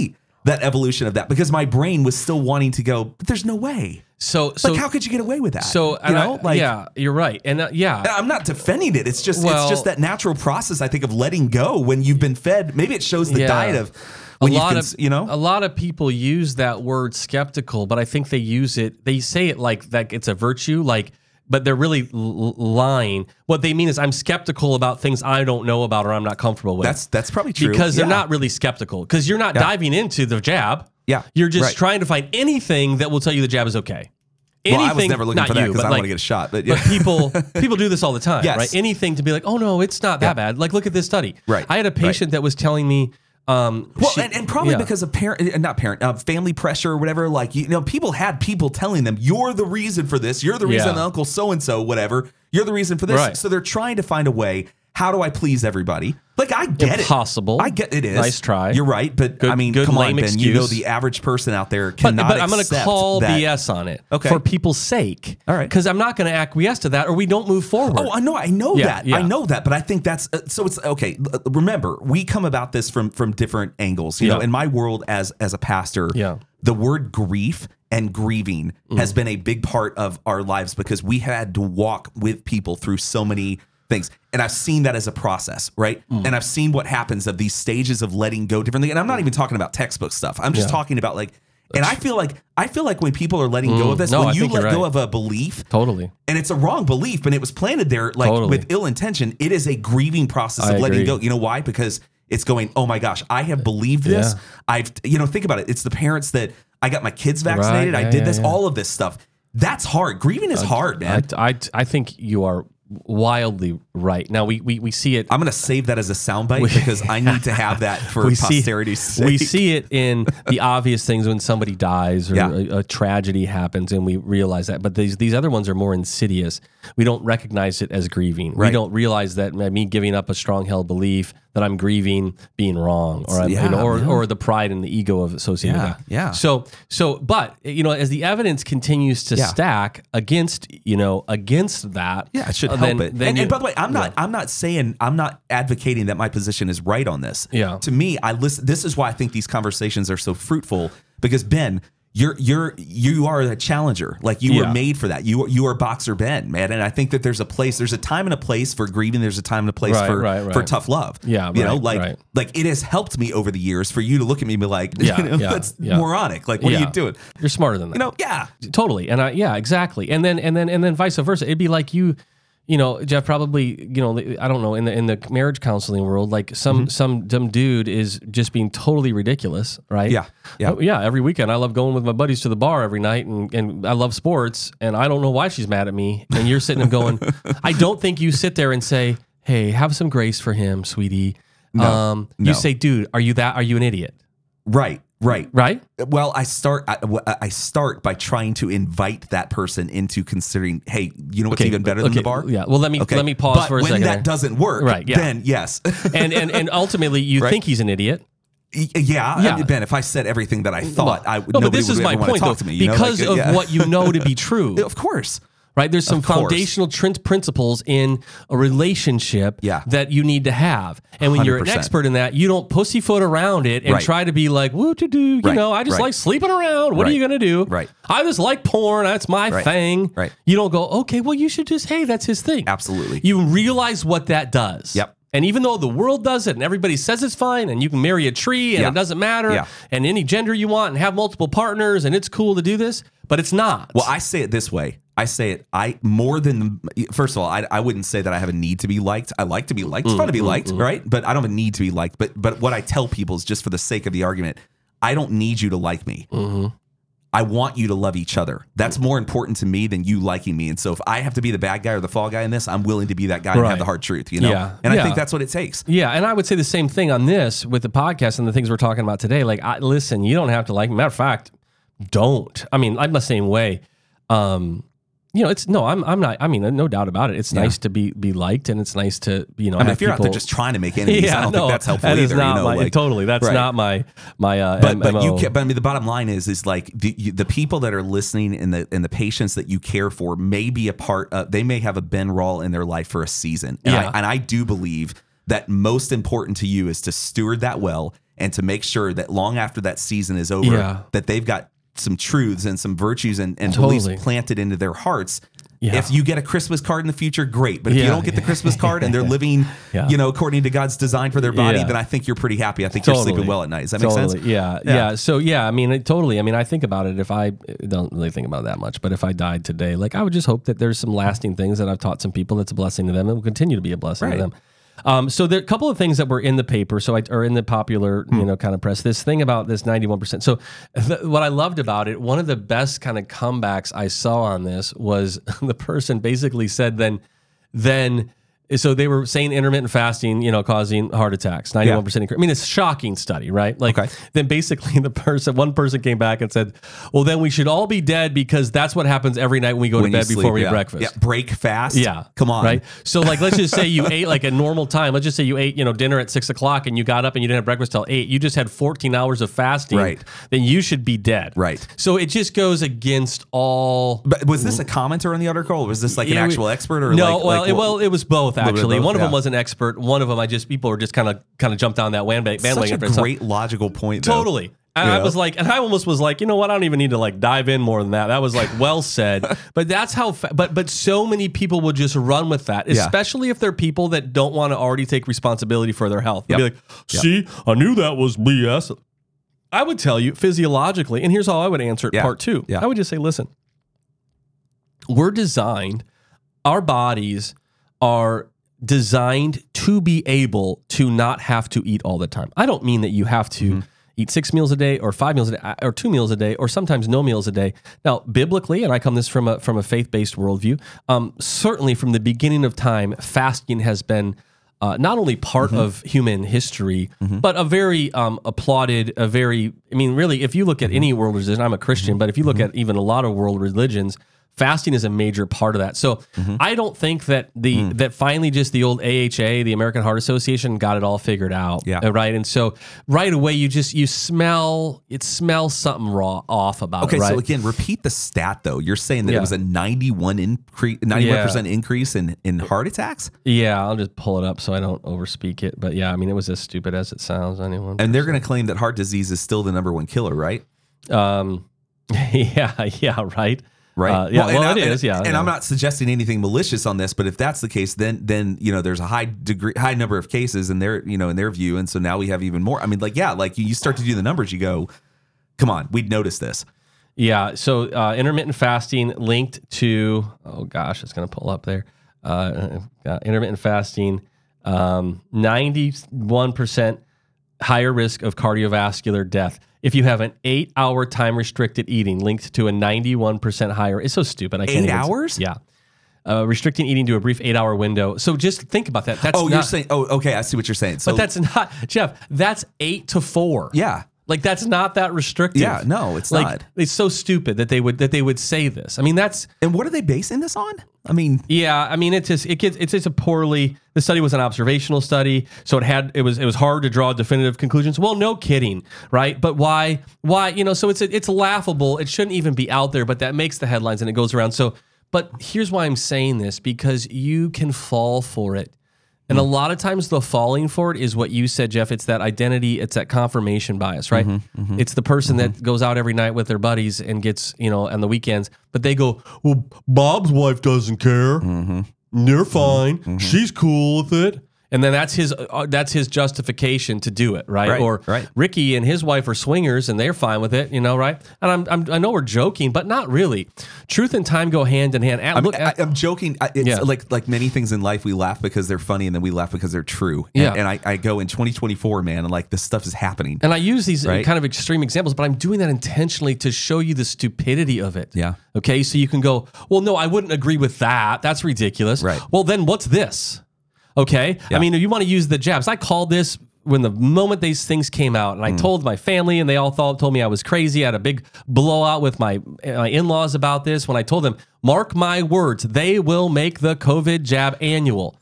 that evolution of that because my brain was still wanting to go, but there's no way. So, so like, how could you get away with that? So, you know, I, like, yeah, you're right. And uh, yeah, I'm not defending it. It's just, well, it's just that natural process, I think, of letting go when you've been fed. Maybe it shows the yeah. diet of when a you lot can, of, you know, a lot of people use that word skeptical, but I think they use it, they say it like that it's a virtue, like, but they're really l- lying. What they mean is I'm skeptical about things I don't know about or I'm not comfortable with. That's that's probably true. Because they're yeah. not really skeptical. Because you're not Yeah. diving into the jab. Yeah. You're just Right. trying to find anything that will tell you the jab is okay. Anything, Well, I was never looking not for that you, because but I like, want to get a shot. But, yeah. but people people do this all the time, Yes. right? Anything to be like, oh no, it's not that Yeah. bad. Like, look at this study. Right. I had a patient that was telling me, um, Well, she- and, and probably yeah. because of parent, uh, not parent, uh, family pressure or whatever. Like, you know, people had people telling them, "You're the reason for this. You're the reason, Yeah. Uncle so and so, whatever. You're the reason for this." Right. So they're trying to find a way. How do I please everybody? Like, I get Impossible. it. I get it is. Nice try. You're right, but Good- I mean, good come on, lame Ben. You know, excuse. the average person out there But, cannot. but I'm going to accept call that. B S on it Okay. for people's sake. All right. Because I'm not going to acquiesce to that or we don't move forward. Oh, I know, I know Yeah, that, yeah. I know that, but I think that's uh, so. It's okay. l- Remember, we come about this from from different angles. You Yeah. know, in my world as as a pastor, Yeah. the word grief and grieving has been a big part of our lives because we had to walk with people through so many things, and I've seen that as a process, right? And I've seen what happens of these stages of letting go differently. And I'm not even talking about textbook stuff. I'm just Yeah. talking about like. And I feel like I feel like when people are letting go of this, No, when I you think let you're go right. of a belief, Totally. and it's a wrong belief, but it was planted there like Totally. with ill intention. It is a grieving process I of letting agree. go. You know why? Because it's going, oh my gosh, I have believed this. Yeah. I've, you know, think about it. It's the parents that I got my kids vaccinated. Right, I yeah, did yeah, this, yeah. all of this stuff. That's hard. Grieving is hard, man. I, I, I think you are wildly right. Now, we, we, we see it. I'm going to save that as a soundbite because I need to have that for we see, posterity's sake. we see it in the obvious things when somebody dies or Yeah. a, a tragedy happens and we realize that. But these these other ones are more insidious. We don't recognize it as grieving. We Right. don't realize that me giving up a strong held belief that I'm grieving being wrong or I'm, Yeah, you know, or, man. or the pride and the ego of associated Yeah, with that. yeah. So so but you know as the evidence continues to Yeah. stack against you know against that Yeah, it should uh, help then- it. then And, you- and by the way, I'm not. I'm not saying. I'm not advocating that my position is right on this. Yeah. To me, I listen. This is why I think these conversations are so fruitful because Ben, you're you're you are a challenger. Like you Yeah. were made for that. You you are Boxer Ben, man. And I think that there's a place. There's a time and a place for grieving. There's a time and a place Right, for right, right. for tough love. Yeah, You know, right, like right. like it has helped me over the years for you to look at me and be like, Yeah, you know, yeah, that's yeah. moronic. Like, what are Yeah. you doing? You're smarter than that. You know, yeah. Totally. And I, yeah, exactly. And then, and then, and then vice versa. It'd be like you, you know, Jeff, probably, you know, I don't know, in the, in the marriage counseling world, like some, Mm-hmm. some dumb dude is just being totally ridiculous. Right. Yeah, yeah. Oh, yeah. Every weekend I love going with my buddies to the bar every night and, and I love sports and I don't know why she's mad at me. And you're sitting and going, I don't think you sit there and say, hey, have some grace for him, sweetie. No, um, no. You say, dude, are you that, are you an idiot? Right. Right. Right. Well, I start. I, I start by trying to invite that person into considering. Hey, you know what's even better than okay, the bar? Yeah. Well, let me Okay. let me pause but for a when second. that there. doesn't work, Right, yeah. then yes. and and and ultimately, you Right. think he's an idiot. Y- yeah, Yeah. I mean, Ben, if I said everything that I thought, I would. No, but nobody this would is my ever want point, to talk though, to me. You know? because Like, of yeah. what you know to be true. Of course. Right? There's some Of course. foundational trin- principles in a relationship Yeah. that you need to have. And when you're an one hundred percent. expert in that, you don't pussyfoot around it and Right. try to be like, woo to do, you Right, know, I just right. like sleeping around. What are Right, you going to do? right. I just like porn. That's my Right, thing. right. You don't go, okay, well, you should just, hey, that's his thing. Absolutely. You realize what that does. Yep. And even though the world does it and everybody says it's fine and you can marry a tree and Yeah. it doesn't matter Yeah. and any gender you want and have multiple partners and it's cool to do this, but it's not. Well, I say it this way. I say it. I more than first of all, I, I wouldn't say that I have a need to be liked. I like to be liked. It's fun to be liked, right? But I don't have a need to be liked. But but what I tell people is just for the sake of the argument, I don't need you to like me. Mm-hmm. I want you to love each other. That's more important to me than you liking me. And so if I have to be the bad guy or the fall guy in this, I'm willing to be that guy and Right. have the hard truth, you know? Yeah. And I Yeah. think that's what it takes. Yeah, and I would say the same thing on this with the podcast and the things we're talking about today. Like, I, listen, you don't have to like me. Matter of fact, don't. I mean, I'm the same way. Um, you know, it's no, I'm, I'm not. I mean, no doubt about it. It's Yeah. nice to be be liked, and it's nice to you know. I mean, have if you're out there people- just trying to make enemies, I don't think that's helpful that either. is not you know, my like, totally. That's right. not my my. Uh, But M- but you M O. can, but I mean the bottom line is is like the you, the people that are listening and the and the patients that you care for may be a part of, they may have a Ben Rawl in their life for a season. And Yeah. I, and I do believe that most important to you is to steward that well and to make sure that long after that season is over, Yeah. that they've got some truths and some virtues and, and Totally. beliefs planted into their hearts. Yeah. If you get a Christmas card in the future, great. But if you Yeah. don't get the Christmas card and they're living, Yeah. you know, according to God's design for their body, Yeah. then I think you're pretty happy. I think you're Totally. sleeping well at night. Does that totally. make sense? Yeah, Yeah. yeah. So yeah, I mean, it, totally. I mean, I think about it. If I don't really think about it that much, but if I died today, like I would just hope that there's some lasting things that I've taught some people that's a blessing to them and will continue to be a blessing Right. to them. Um, so there are a couple of things that were in the paper, so I or in the popular, Hmm. you know, kind of press. This thing about this ninety-one percent. So th- what I loved about it, one of the best kind of comebacks I saw on this was the person basically said, then, then. So they were saying intermittent fasting, you know, causing heart attacks, ninety-one percent increase. I mean, it's a shocking study, right? Like, Okay. then basically the person, one person came back and said, well, then we should all be dead because that's what happens every night when we go When to you bed before sleep, we yeah. have breakfast. Yeah, break fast. Yeah. Come on. Right. So like, let's just say you ate like a normal time. Let's just say you ate, you know, dinner at six o'clock and you got up and you didn't have breakfast till eight. You just had fourteen hours of fasting. Right. Then you should be dead. Right. So it just goes against all. But was this a commenter in the article, or was this like an Yeah, we- actual expert? Or no, like, well, like, it, well, it was both bit of actually. both, One of them yeah. was an expert. One of them, I just people were just kind of kind of jumped down that bandwagon. such a for some- great logical point. Though. Totally. And I Yeah. was like, and I almost was like, you know what? I don't even need to like dive in more than that. That was like well said. But that's how. Fa- but but so many people will just run with that, Yeah. especially if they're people that don't want to already take responsibility for their health. They'll Yep. be like, see, I knew that was B S. I would tell you physiologically, and here's how I would answer it. Yeah. Part two. Yeah. I would just say, listen, we're designed. Our bodies are designed to be able to not have to eat all the time. I don't mean that you have to Mm-hmm. eat six meals a day or five meals a day or two meals a day or sometimes no meals a day. Now, biblically, and I come this from a from a faith-based worldview, um, certainly from the beginning of time, fasting has been uh, not only part Mm-hmm. of human history, but a very um, applauded, a very, I mean, really, if you look at any world religion, I'm a Christian, Mm-hmm. but if you look at even a lot of world religions, fasting is a major part of that. So Mm-hmm. I don't think that the Mm. that finally just the old A H A, the American Heart Association, got it all figured out. Yeah. Uh, Right. And so right away you just you smell it smells something raw off about Okay, it. Right. so again, repeat the stat though. You're saying that Yeah. it was a ninety-one increase, ninety-one percent increase in in heart attacks, yeah, I'll just pull it up so I don't overspeak it. But yeah, I mean it was as stupid as it sounds. Anyone. and they're going to claim that heart disease is still the number one killer, right? Um yeah, yeah, right. Right. Uh, yeah, well, and it I- is, yeah. And yeah. I'm not suggesting anything malicious on this, but if that's the case, then then you know there's a high degree, high number of cases in their you know in their view, and so now we have even more. I mean, like yeah, like you, you start to do the numbers, you go, come on, we'd notice this. Yeah. So uh, intermittent fasting linked to, oh gosh, it's going to pull up there. Uh, uh, intermittent fasting, um, ninety-one percent higher risk of cardiovascular death. If you have an eight hour time restricted eating linked to a ninety-one percent higher, it's so stupid. I can't Eight even- hours? Yeah. Uh, restricting eating to a brief eight hour window. So just think about that. That's Oh, not, you're saying, oh, okay, I see what you're saying. So but that's not, Jeff, that's eight to four. yeah, Like that's not that restrictive. Yeah, no, it's like, not. It's so stupid that they would that they would say this. I mean, that's and what are they basing this on? I mean, yeah. I mean, it's just it gets it's just a poorly. The study was an observational study, so it had it was it was hard to draw definitive conclusions. Well, no kidding, right? But why why you know? So it's it's laughable. It shouldn't even be out there, but that makes the headlines and it goes around. So, but here's why I'm saying this, because you can fall for it. And a lot of times the falling for it is what you said, Jeff. It's that identity, it's that confirmation bias, right? Mm-hmm, mm-hmm. It's the person mm-hmm. that goes out every night with their buddies and gets, you know, on the weekends, but they go, well, Bob's wife doesn't care. Mm-hmm. They're fine. Mm-hmm. She's cool with it. And then that's his uh, that's his justification to do it, right? Right, Or right. Ricky and his wife are swingers and they're fine with it, you know, right? And I'm, I'm I know we're joking, but not really. Truth and time go hand in hand. At, I'm, look, I, at, I'm joking. I- It's Yeah. like like many things in life, we laugh because they're funny, and then we laugh because they're true. And, Yeah. and I, I go in twenty twenty-four, man, and like this stuff is happening. And I use these Right. kind of extreme examples, but I'm doing that intentionally to show you the stupidity of it. Yeah. Okay. So you can go, well, no, I wouldn't agree with that. That's ridiculous. Right. Well, then what's this? Okay. Yeah. I mean, if you want to use the jabs, I called this when the moment these things came out, and I told my family, and they all thought told me I was crazy. I had a big blowout with my, my in-laws about this when I told them, mark my words, they will make the COVID jab annual. Yeah.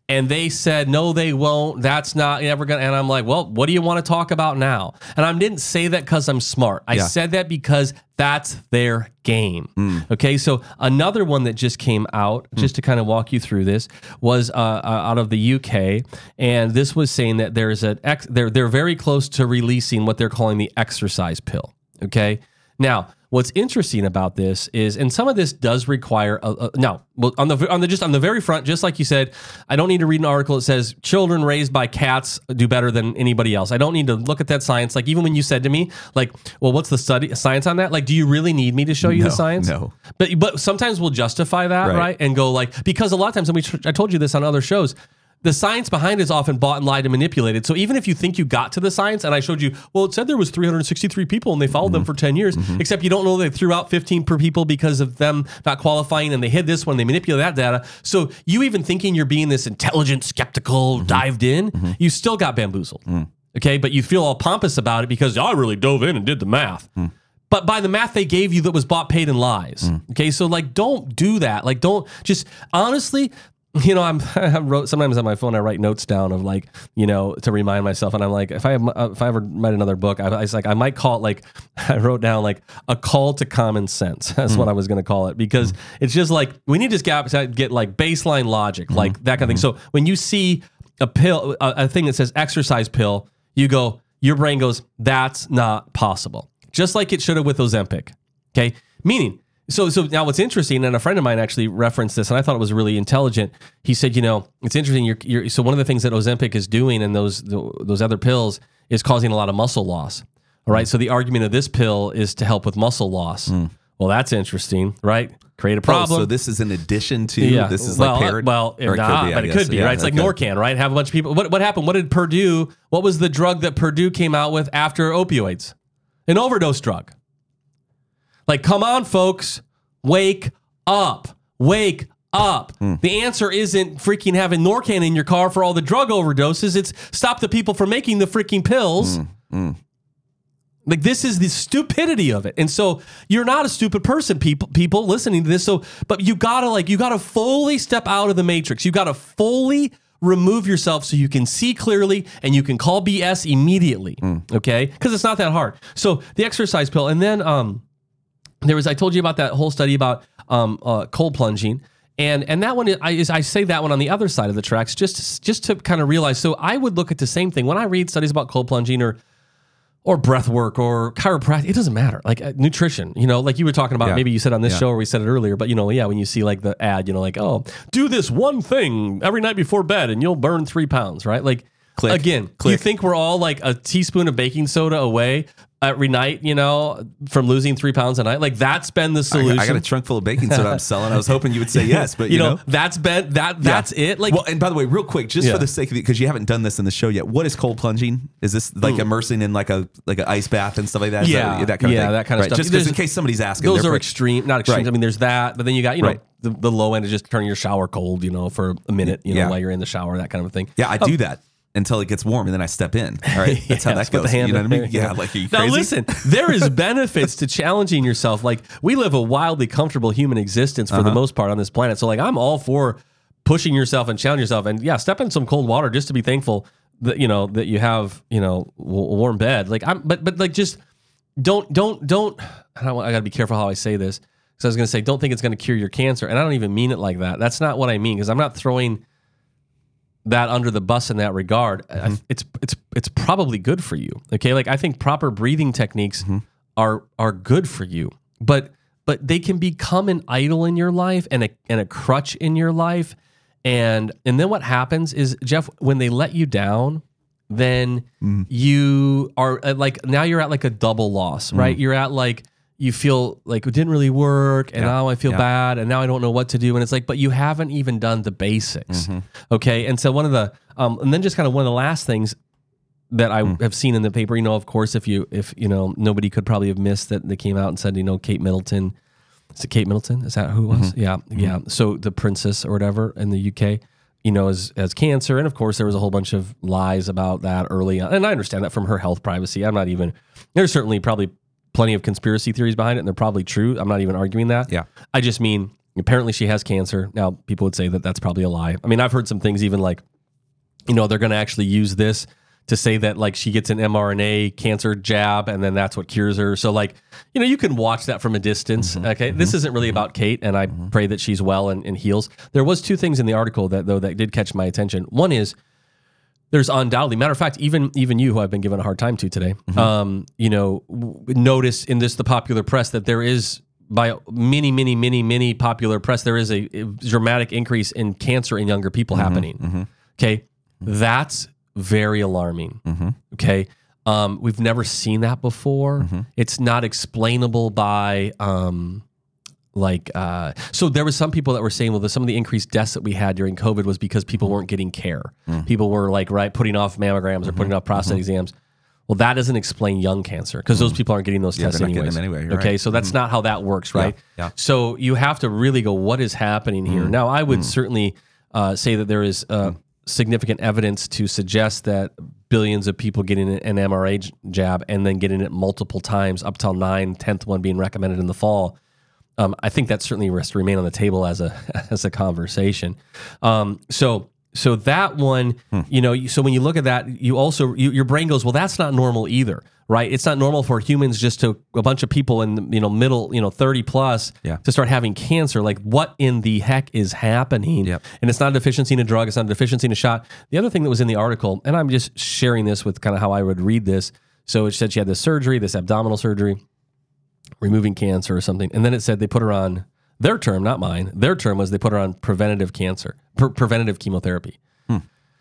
And they said, no, they won't. That's not ever going to. And I'm like, well, what do you want to talk about now? And I didn't say that because I'm smart. I Yeah. said that because that's their game. Mm. Okay, so another one that just came out, just to kind of walk you through this, was uh, uh, out of the U K, and this was saying that there's an ex- they're they're very close to releasing what they're calling the exercise pill. Okay, now what's interesting about this is, and some of this does require a, a, now well, on the on the just on the very front, just like you said, I don't need to read an article that says children raised by cats do better than anybody else. I don't need to look at that science. Like even when you said to me, like, well, what's the study science on that? Like, do you really need me to show you No, the science? no. But but sometimes we'll justify that, right? Right. And go like, because a lot of times, and we I told you this on other shows, the science behind it is often bought and lied and manipulated. So even if you think you got to the science, and I showed you, well, it said there was three hundred sixty-three people and they followed them for ten years, except you don't know they threw out fifteen per people because of them not qualifying, and they hid this one, they manipulated that data. So you even thinking you're being this intelligent, skeptical, dived in, you still got bamboozled. Okay, but you feel all pompous about it because I really dove in and did the math. But by the math they gave you that was bought, paid, and lies. Okay, so like, don't do that. Like, don't just honestly. You know, I'm I wrote sometimes on my phone. I write notes down of like, you know, to remind myself. And I'm like, if I have, if I ever write another book, I, I was like, I might call it like, I wrote down like a call to common sense. That's mm. what I was going to call it, because mm. it's just like we need to get, get like baseline logic, mm. like that kind of thing. So when you see a pill, a, a thing that says exercise pill, you go, your brain goes, that's not possible. Just like it should have with Ozempic. Okay, meaning. So, so now what's interesting, and a friend of mine actually referenced this, and I thought it was really intelligent. He said, you know, it's interesting. You're, you're, so one of the things that Ozempic is doing, and those the, those other pills, is causing a lot of muscle loss. All right. Mm. So the argument of this pill is to help with muscle loss. Mm. Well, that's interesting, right? Create a problem. Oh, so this is in addition to yeah. this is well, like paired. Well, or it not, could be, but it could be, yeah, right? It's like okay. Norcan, right? Have a bunch of people. What what happened? What did Purdue? What was the drug that Purdue came out with after opioids? An overdose drug. Like, come on, folks. Wake up. Wake up. Mm. The answer isn't freaking having Norcan in your car for all the drug overdoses. It's stop the people from making the freaking pills. Mm. Mm. Like, this is the stupidity of it. And so you're not a stupid person, people people listening to this. So, but you gotta like, you gotta fully step out of the matrix. You gotta fully remove yourself so you can see clearly and you can call B S immediately. Mm. Okay? Because it's not that hard. So the exercise pill. And then, um, There was, I told you about that whole study about um, uh, cold plunging, and and that one I is I say that one on the other side of the tracks just just to kind of realize. So I would look at the same thing when I read studies about cold plunging or or breath work or chiropractic. It doesn't matter. Like uh, nutrition, you know, like you were talking about. Yeah. Maybe you said on this yeah. show or we said it earlier, but you know, yeah, when you see like the ad, you know, like oh, do this one thing every night before bed and you'll burn three pounds, right? Like Click. again, Click. you think we're all like a teaspoon of baking soda away every night, you know, from losing three pounds a night? Like that's been the solution. I, I got a trunk full of baking soda I'm selling. I was hoping you would say yes, but you, you know, know, that's been that. That's yeah. it. Like, well, and by the way, real quick, just yeah. for the sake of it, because you haven't done this in the show yet. What is cold plunging? Is this like mm. immersing in like a like an ice bath and stuff like that? Is yeah, that, that kind yeah, of thing? that kind of right. stuff. Just because in case somebody's asking, those are for, extreme, not extreme. Right. I mean, there's that, but then you got you know right. the, the low end is just turning your shower cold, you know, for a minute, you know, yeah. while you're in the shower, that kind of thing. Yeah, I do um, that. Until it gets warm, and then I step in. All right, that's yeah, how that goes. You know what I mean? There, yeah, yeah, like are you now crazy? listen, there is benefits to challenging yourself. Like we live a wildly comfortable human existence for uh-huh. the most part on this planet. So like I'm all for pushing yourself and challenging yourself, and yeah, step in some cold water just to be thankful that you know that you have you know a warm bed. Like I'm, but but like just don't don't don't. I, don't, I got to be careful how I say this. So I was going to say don't think it's going to cure your cancer, and I don't even mean it like that. That's not what I mean because I'm not throwing that under the bus in that regard. Mm-hmm. It's it's it's probably good for you. Okay, like I think proper breathing techniques mm-hmm. are are good for you, but but they can become an idol in your life and a and a crutch in your life, and and then what happens is, Jeff, when they let you down, then mm. you are at like now you're at like a double loss, right? Mm. You're at like. You feel like it didn't really work, and yeah. now I feel yeah. bad, and now I don't know what to do. And it's like, but you haven't even done the basics, mm-hmm. okay? And so one of the, um, and then just kind of one of the last things that I mm. have seen in the paper, you know, of course, if you, if you know, nobody could probably have missed that they came out and said, you know, Kate Middleton, is it Kate Middleton? Is that who it was? Mm-hmm. Yeah, mm-hmm. yeah. So the princess or whatever in the U K, you know, has, has cancer, and of course there was a whole bunch of lies about that early on, and I understand that from her health privacy. I'm not even, there's certainly probably plenty of conspiracy theories behind it, and they're probably true. I'm not even arguing that. Yeah. I just mean Apparently she has cancer. Now, people would say that that's probably a lie. I mean, I've heard some things even like, you know, they're going to actually use this to say that like she gets an mRNA cancer jab and then that's what cures her. So like, you know, you can watch that from a distance. Mm-hmm. Okay. Mm-hmm. This isn't really about Kate, and I mm-hmm. pray that she's well and, and heals. There was two things in the article that though that did catch my attention. One is there's undoubtedly, matter of fact, even even you who I've been given a hard time to today, mm-hmm. um, you know, w- notice in this, the popular press, that there is, by many, many, many, many popular press, there is a, a dramatic increase in cancer in younger people mm-hmm. happening. Mm-hmm. Okay. That's very alarming. Mm-hmm. Okay. Um, we've never seen that before. Mm-hmm. It's not explainable by, um, like, uh, so there was some people that were saying, well, the, some of the increased deaths that we had during COVID was because people weren't getting care. Mm-hmm. People were like, right, putting off mammograms mm-hmm. or putting off prostate mm-hmm. exams. Well, that doesn't explain young cancer because mm-hmm. those people aren't getting those yeah, tests anyways. Anyway. Okay. Right. So that's mm-hmm. not how that works, right? Yeah. Yeah. So you have to really go, what is happening here? Mm-hmm. Now, I would mm-hmm. certainly uh, say that there is, uh, mm-hmm. significant evidence to suggest that billions of people getting an M R N A jab and then getting it multiple times up till nine, tenth one being recommended in the fall. Um, I think that certainly has to remain on the table as a as a conversation. Um, so so that one, hmm. you know, so when you look at that, you also you, your brain goes, well, that's not normal either, right? It's not normal for humans just to a bunch of people in you know middle you know thirty plus yeah. to start having cancer. Like, what in the heck is happening? Yep. And it's not a deficiency in a drug. It's not a deficiency in a shot. The other thing that was in the article, and I'm just sharing this with kind of how I would read this. So it said she had this surgery, this abdominal surgery, removing cancer or something, and then it said they put her on. Their term, not mine. Their term was they put her on preventative cancer, pre- preventative chemotherapy. Hmm.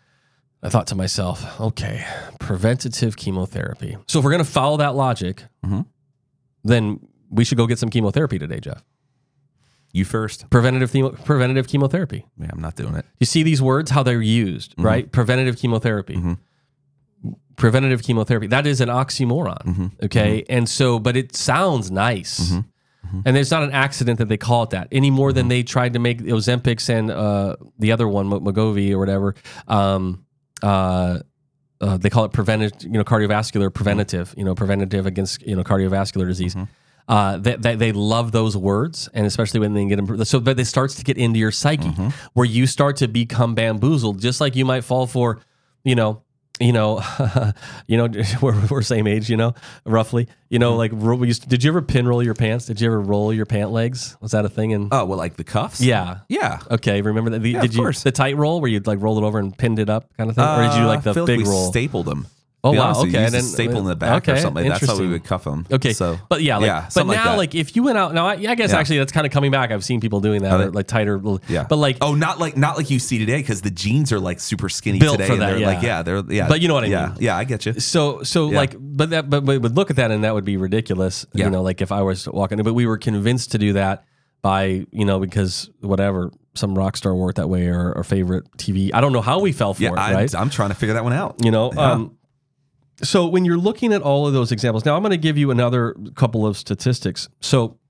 I thought to myself, okay, preventative chemotherapy. So if we're going to follow that logic, mm-hmm. then we should go get some chemotherapy today, Jeff. You first. Preventative chemo- preventative chemotherapy. Yeah, I'm not doing it. You see these words, how they're used, mm-hmm. right? Preventative chemotherapy. Mm-hmm. Preventative chemotherapy. That is an oxymoron, mm-hmm. okay? Mm-hmm. And so, but it sounds nice. Mm-hmm. Mm-hmm. And it's not an accident that they call it that any more mm-hmm. than they tried to make Ozempic and uh, the other one, Wegovy or whatever. Um, uh, uh, they call it preventive, you know, cardiovascular preventative, you know, preventative against, you know, cardiovascular disease. Mm-hmm. Uh, they, they, they love those words, and especially when they get them. So, but it starts to get into your psyche mm-hmm. where you start to become bamboozled, just like you might fall for, you know, you know, you know, we're, we're same age, you know, roughly, you know, like, we used to, did you ever pin roll your pants? Did you ever roll your pant legs? Was that a thing? In, oh, well, like the cuffs? Yeah. Yeah. Okay. Remember that? The, yeah, did of you, course. The tight roll where you'd like roll it over and pinned it up kind of thing? Or did you like the I feel big like we roll? Stapled them. Oh, wow. Okay. Okay. And then staple in the back okay, or something. That's how we would cuff them. Okay. So, but yeah, like, yeah, but now, like, like, if you went out, now I, I guess yeah. actually that's kind of coming back. I've seen people doing that, oh, or, like tighter. Yeah. But like, oh, not like, not like you see today, because the jeans are like super skinny built today. For and that, they're yeah. like, yeah, they're, yeah. But you know what I yeah, mean? Yeah. I get you. So, so yeah. like, but that, but we would look at that and that would be ridiculous. Yeah. You know, like if I was walking, but we were convinced to do that by, you know, because whatever, some rock star wore it that way, or our favorite T V. I don't know how we fell for yeah, it, I'm, right? I'm trying to figure that one out. You know, yeah. um, so when you're looking at all of those examples, now I'm going to give you another couple of statistics. So,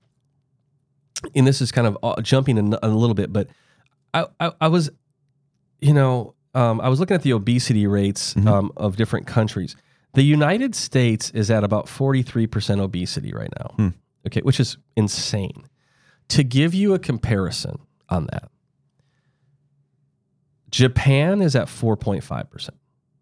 and this is kind of uh, jumping in a little bit, but I, I, I was, you know, um, I was looking at the obesity rates mm-hmm. um, of different countries. The United States is at about forty-three percent obesity right now. Hmm. Okay, which is insane. To give you a comparison on that, Japan is at four point five percent.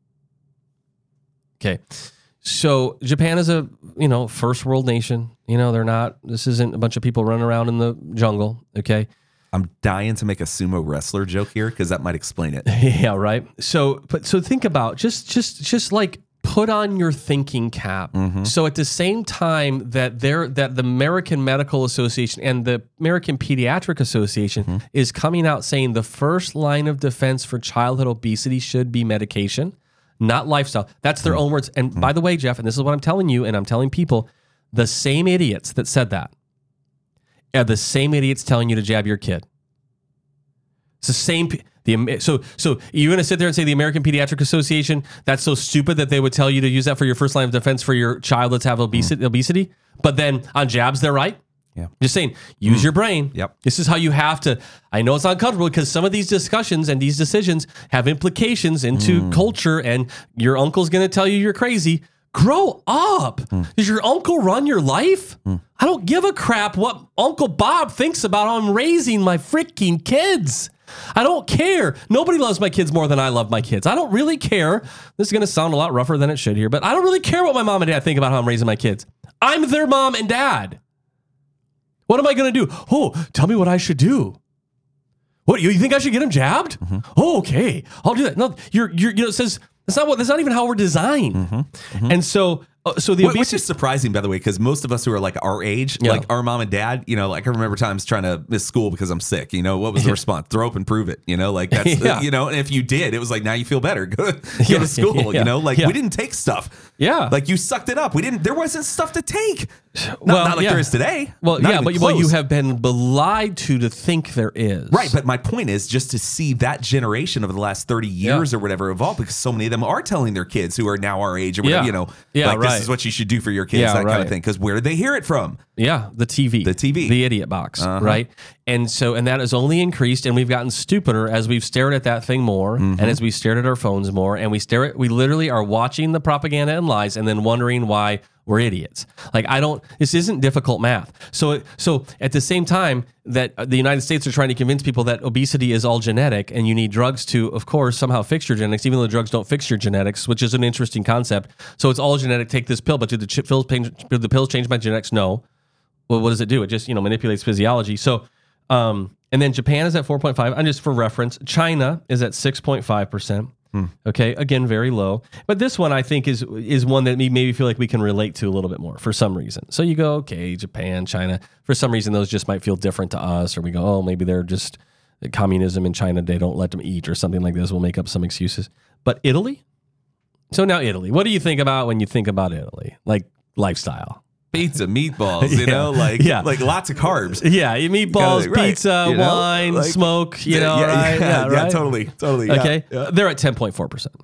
Okay. So Japan is a, you know, first world nation. You know, they're not, this isn't a bunch of people running around in the jungle. Okay. I'm dying to make a sumo wrestler joke here because that might explain it. Yeah, right. So, but so think about just, just, just like put on your thinking cap. Mm-hmm. So at the same time that there, that the American Medical Association and the American Pediatric Association mm-hmm. is coming out saying the first line of defense for childhood obesity should be medication, not lifestyle. That's their mm-hmm. own words. And mm-hmm. by the way, Jeff, and this is what I'm telling you, and I'm telling people, the same idiots that said that are the same idiots telling you to jab your kid. It's the same. The so so you're going to sit there and say the American Pediatric Association, that's so stupid that they would tell you to use that for your first line of defense for your child that's have obesity, mm. obesity. But then on jabs, they're right. Yeah. Just saying, use mm. your brain. Yep. This is how you have to. I know it's uncomfortable because some of these discussions and these decisions have implications into mm. culture, and your uncle's going to tell you you're crazy. Grow up. Does your uncle run your life? I don't give a crap what Uncle Bob thinks about how I'm raising my freaking kids. I don't care. Nobody loves my kids more than I love my kids. I don't really care. This is going to sound a lot rougher than it should here, but I don't really care what my mom and dad think about how I'm raising my kids. I'm their mom and dad. What am I going to do? Oh, tell me what I should do. What, you think I should get him jabbed? Mm-hmm. Oh, okay. I'll do that. No, you're, you're, you know, it says, that's not what, that's not even how we're designed. Mm-hmm. Mm-hmm. And so, uh, so the obesity, which is surprising, by the way, because most of us who are like our age, yeah. like our mom and dad, you know, like I remember times trying to miss school because I'm sick. You know, what was the response? Throw up and prove it. You know, like that's, yeah. uh, you know, and if you did, it was like, now you feel better. Go, go yeah. to school. Yeah. You know, like yeah. we didn't take stuff. Yeah. Like you sucked it up. We didn't, there wasn't stuff to take. Not, well, not like yeah. there is today. Well, not yeah, but well, you have been lied to to think there is. Right. But my point is just to see that generation over the last thirty years yeah. or whatever evolve, because so many of them are telling their kids who are now our age or whatever, yeah. you know, yeah, like right. this is what you should do for your kids, yeah, that right. kind of thing. Because where did they hear it from? Yeah, the T V. The T V. The idiot box, uh-huh. right? And so, and that has only increased, and we've gotten stupider as we've stared at that thing more, mm-hmm. and as we stared at our phones more, and we stare at, we literally are watching the propaganda and lies, and then wondering why we're idiots. Like, I don't, this isn't difficult math. So, so at the same time that the United States are trying to convince people that obesity is all genetic and you need drugs to, of course, somehow fix your genetics, even though the drugs don't fix your genetics, which is an interesting concept. So it's all genetic, take this pill, but do the chip pills, do the pills change my genetics? No. Well, what does it do? It just, you know, manipulates physiology. So, um, and then Japan is at four point five. And just for reference, China is at six point five percent. Hmm. Okay, again, very low. But this one I think is is one that we maybe feel like we can relate to a little bit more for some reason. So you go, okay, Japan, China. For some reason, those just might feel different to us, or we go, oh, maybe they're just communism in China. They don't let them eat, or something like this. We'll make up some excuses. But Italy. So now Italy. What do you think about when you think about Italy? Like lifestyle. Pizza, meatballs, you yeah. know, like yeah. like lots of carbs. Yeah, meatballs, Kinda, right. pizza, you know? wine, like, smoke, you know, yeah, right? Yeah, yeah, yeah, right? totally, totally. Okay, yeah, yeah. They're at ten point four percent.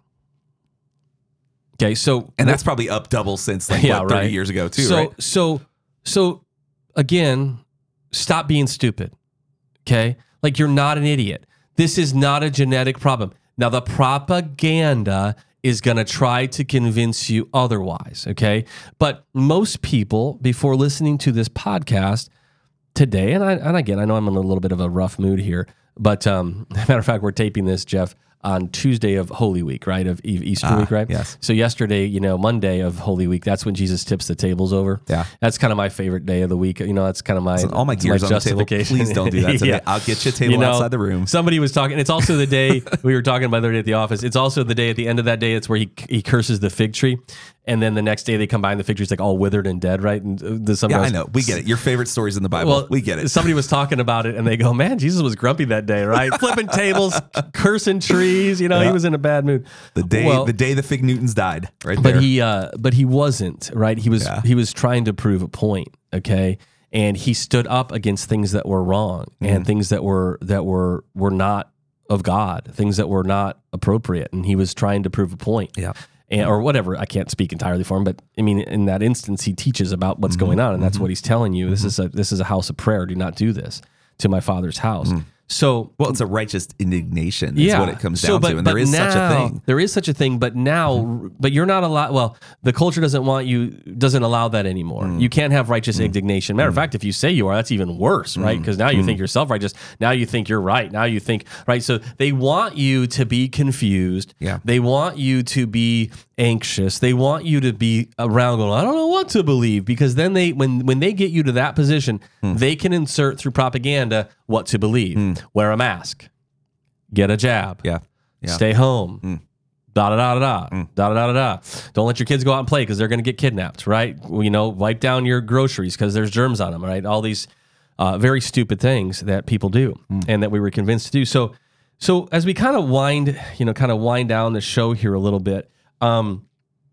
Okay, so and that's probably up double since like yeah, what, thirty right. years ago too, so, right? So, so again, stop being stupid. Okay, like you're not an idiot. This is not a genetic problem. Now the propaganda is going to try to convince you otherwise, okay? But most people, before listening to this podcast today, and I, and again, I know I'm in a little bit of a rough mood here, but um, matter of fact, we're taping this, Jeff, on Tuesday of Holy Week, right? Of Easter ah, week, right? Yes. So yesterday, you know, Monday of Holy Week, that's when Jesus tips the tables over. Yeah. That's kind of my favorite day of the week. You know, that's kind of my, so all my gears my on the table. Please don't do that today. yeah. I'll get you a table you know, outside the room. Somebody was talking. It's also the day we were talking about the other day at the office. It's also the day at the end of that day. It's where he he curses the fig tree. And then the next day they come by and the fig tree's like all withered and dead, right? And the, yeah, I know. We get it. Your favorite stories in the Bible. Well, we get it. Somebody was talking about it and they go, man, Jesus was grumpy that day, right? Flipping tables, cursing trees. You know, yeah. he was in a bad mood. The day well, the day the fig Newtons died, right but there. He, uh, but he wasn't, right? He was yeah. he was trying to prove a point, okay? And he stood up against things that were wrong mm. and things that were that were were not of God, things that were not appropriate. And he was trying to prove a point. Yeah. And, or whatever. I can't speak entirely for him, but I mean, in that instance, he teaches about what's mm-hmm. going on, and that's mm-hmm. what he's telling you. This mm-hmm. is a this is a house of prayer. Do not do this to my Father's house. Mm. So, well, it's a righteous indignation. Is yeah. what it comes so, down but, to, and but there is now, such a thing. There is such a thing, but now, mm-hmm. but you're not allowed. Well, the culture doesn't want you, doesn't allow that anymore. Mm. You can't have righteous mm. indignation. Matter of mm. fact, if you say you are, that's even worse, right? Because now you mm. think you're self-righteous. Now you think you're right. Now you think right. So they want you to be confused. Yeah. They want you to be anxious. They want you to be around going, I don't know what to believe, because then they when when they get you to that position, mm. they can insert through propaganda what to believe. Mm. Wear a mask, get a jab, yeah, yeah. stay home, mm. da da da da da mm. da da da da. Don't let your kids go out and play because they're going to get kidnapped, right? You know, wipe down your groceries because there's germs on them, right? All these uh, very stupid things that people do mm. and that we were convinced to do. So, so as we kind of wind, you know, kind of wind down the show here a little bit. Um,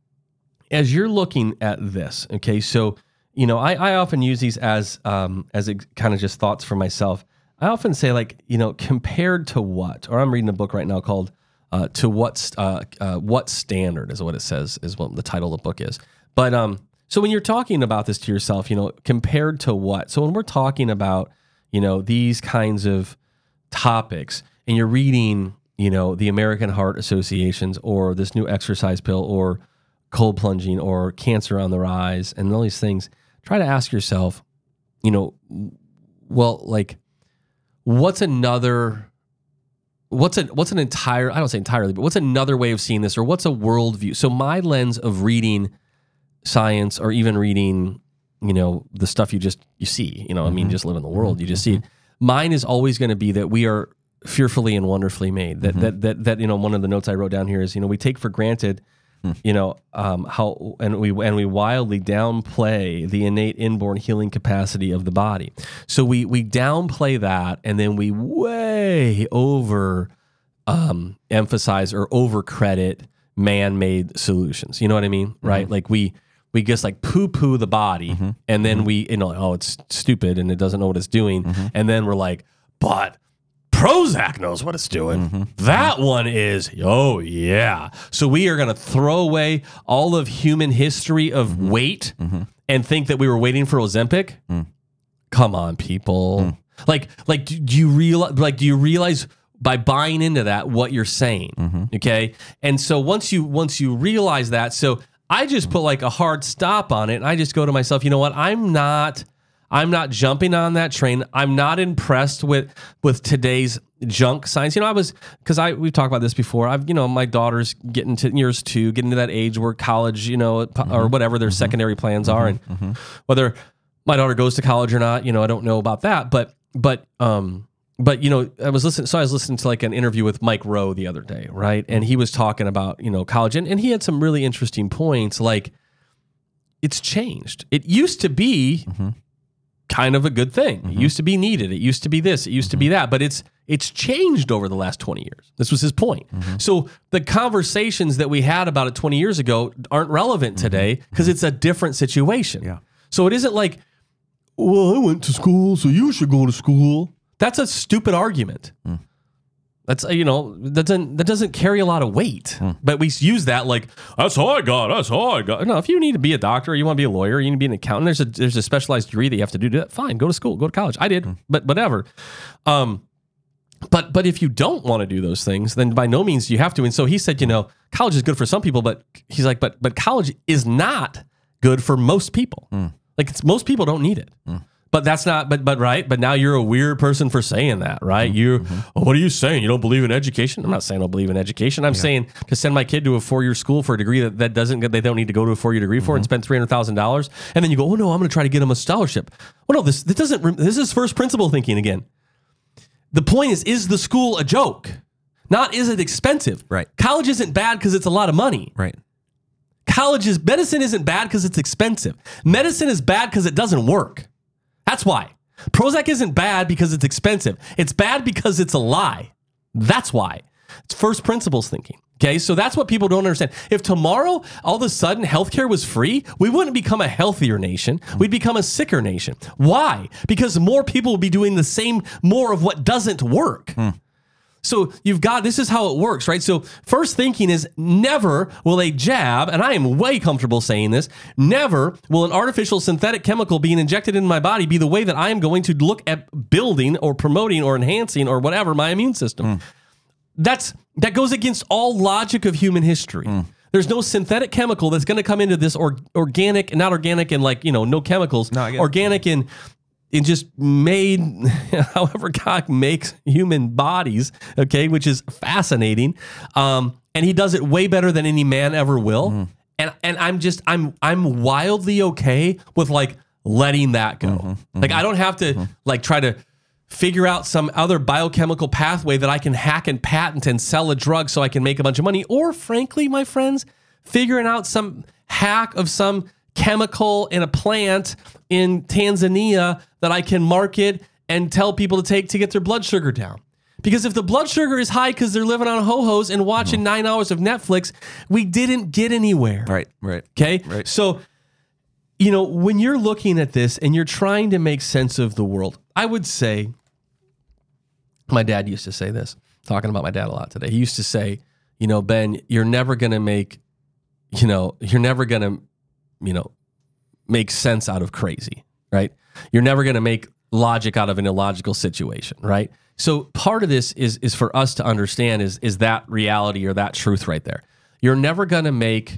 as you're looking at this, okay, so, you know, I, I often use these as, um, as a, kind of just thoughts for myself. I often say, like, you know, compared to what, or I'm reading a book right now called, uh, to what, uh, uh, what standard is what it says is what the title of the book is. But, um, so when you're talking about this to yourself, you know, compared to what? So when we're talking about, you know, these kinds of topics and you're reading, you know, the American Heart Associations or this new exercise pill or cold plunging or cancer on the rise and all these things, try to ask yourself, you know, well, like, what's another, what's a, what's an entire, I don't say entirely, but what's another way of seeing this, or what's a worldview? So my lens of reading science, or even reading, you know, the stuff you just, you see, you know, mm-hmm. I mean, just live in the world, you just mm-hmm. see it. Mine is always going to be that we are fearfully and wonderfully made. That, mm-hmm. that, that, that, you know, one of the notes I wrote down here is, you know, we take for granted, mm. you know, um, how, and we, and we wildly downplay the innate inborn healing capacity of the body. So we, we downplay that, and then we way over, um, emphasize or over credit man-made solutions. You know what I mean? Mm-hmm. Right? Like we, we just like poo-poo the body, mm-hmm. and then mm-hmm. we, you know, oh, it's stupid and it doesn't know what it's doing. Mm-hmm. And then we're like, but Prozac knows what it's doing. Mm-hmm. That one is, oh yeah. So we are going to throw away all of human history of mm-hmm. weight mm-hmm. and think that we were waiting for Ozempic. Mm. Come on, people. Mm. Like, like, do you realize, like, do you realize by buying into that what you're saying? Mm-hmm. Okay. And so once you, once you realize that, so I just put like a hard stop on it, and I just go to myself, you know what? I'm not, I'm not jumping on that train. I'm not impressed with, with today's junk science. You know, I was, because I, we've talked about this before. I've, you know, my daughter's getting to years two, getting to that age where college, you know, mm-hmm. or whatever their mm-hmm. secondary plans are. And mm-hmm. whether my daughter goes to college or not, you know, I don't know about that, but, but, um, But, you know, I was listening, so I was listening to like an interview with Mike Rowe the other day, right? And he was talking about, you know, college, and, and he had some really interesting points. Like, it's changed. It used to be mm-hmm. kind of a good thing. Mm-hmm. It used to be needed. It used to be this. It used mm-hmm. to be that. But it's it's changed over the last twenty years. This was his point. Mm-hmm. So the conversations that we had about it twenty years ago aren't relevant mm-hmm. today because mm-hmm. it's a different situation. Yeah. So it isn't like, well, I went to school, so you should go to school. That's a stupid argument. Mm. That's, you know, that doesn't that doesn't carry a lot of weight. Mm. But we use that like, that's how I got, that's how I got. No, if you need to be a doctor, or you want to be a lawyer, you need to be an accountant, there's a there's a specialized degree that you have to do that. Fine, go to school, go to college. I did, mm. but whatever. Um, but but if you don't want to do those things, then by no means you have to. And so he said, you know, college is good for some people, but he's like, but but college is not good for most people. Mm. Like it's, most people don't need it. Mm. But that's not, but, but right. But now you're a weird person for saying that, right? Mm-hmm. You, oh, what are you saying? You don't believe in education? I'm not saying I don't believe in education. I'm yeah. saying to send my kid to a four-year school for a degree that, that doesn't, they don't need to go to a four-year degree for mm-hmm. and spend three hundred thousand dollars. And then you go, oh no, I'm going to try to get them a scholarship. Well, no, this, this doesn't, this is first principle thinking again. The point is, is the school a joke? Not, is it expensive? Right. College isn't bad because it's a lot of money. Right. College is, medicine isn't bad because it's expensive. Medicine is bad because it doesn't work. That's why. Prozac isn't bad because it's expensive. It's bad because it's a lie. That's why. It's first principles thinking. Okay, so that's what people don't understand. If tomorrow, all of a sudden, healthcare was free, we wouldn't become a healthier nation. We'd become a sicker nation. Why? Because more people would be doing the same, more of what doesn't work. Mm. So you've got, this is how it works, right? So first thinking is never will a jab, and I am way comfortable saying this, never will an artificial synthetic chemical being injected in my body be the way that I am going to look at building or promoting or enhancing or whatever my immune system. Mm. That's, that goes against all logic of human history. Mm. There's no synthetic chemical that's going to come into this or, organic, not organic and like, you know, no chemicals, no, organic and it just made, however God makes human bodies, okay, which is fascinating. Um, and he does it way better than any man ever will. Mm. And and I'm just, I'm I'm wildly okay with like letting that go. Mm-hmm, mm-hmm, like I don't have to mm-hmm. like try to figure out some other biochemical pathway that I can hack and patent and sell a drug so I can make a bunch of money. Or frankly, my friends, figuring out some hack of some chemical in a plant in Tanzania that I can market and tell people to take to get their blood sugar down. Because if the blood sugar is high because they're living on ho-hos and watching mm-hmm. nine hours of Netflix, we didn't get anywhere. Right, right. Okay? Right. So, you know, when you're looking at this and you're trying to make sense of the world, I would say, my dad used to say this, talking about my dad a lot today. He used to say, you know, Ben, you're never going to make, you know, you're never going to, you know, make sense out of crazy, right? You're never going to make logic out of an illogical situation, right? So part of this is is for us to understand is is that reality or that truth right there. You're never going to make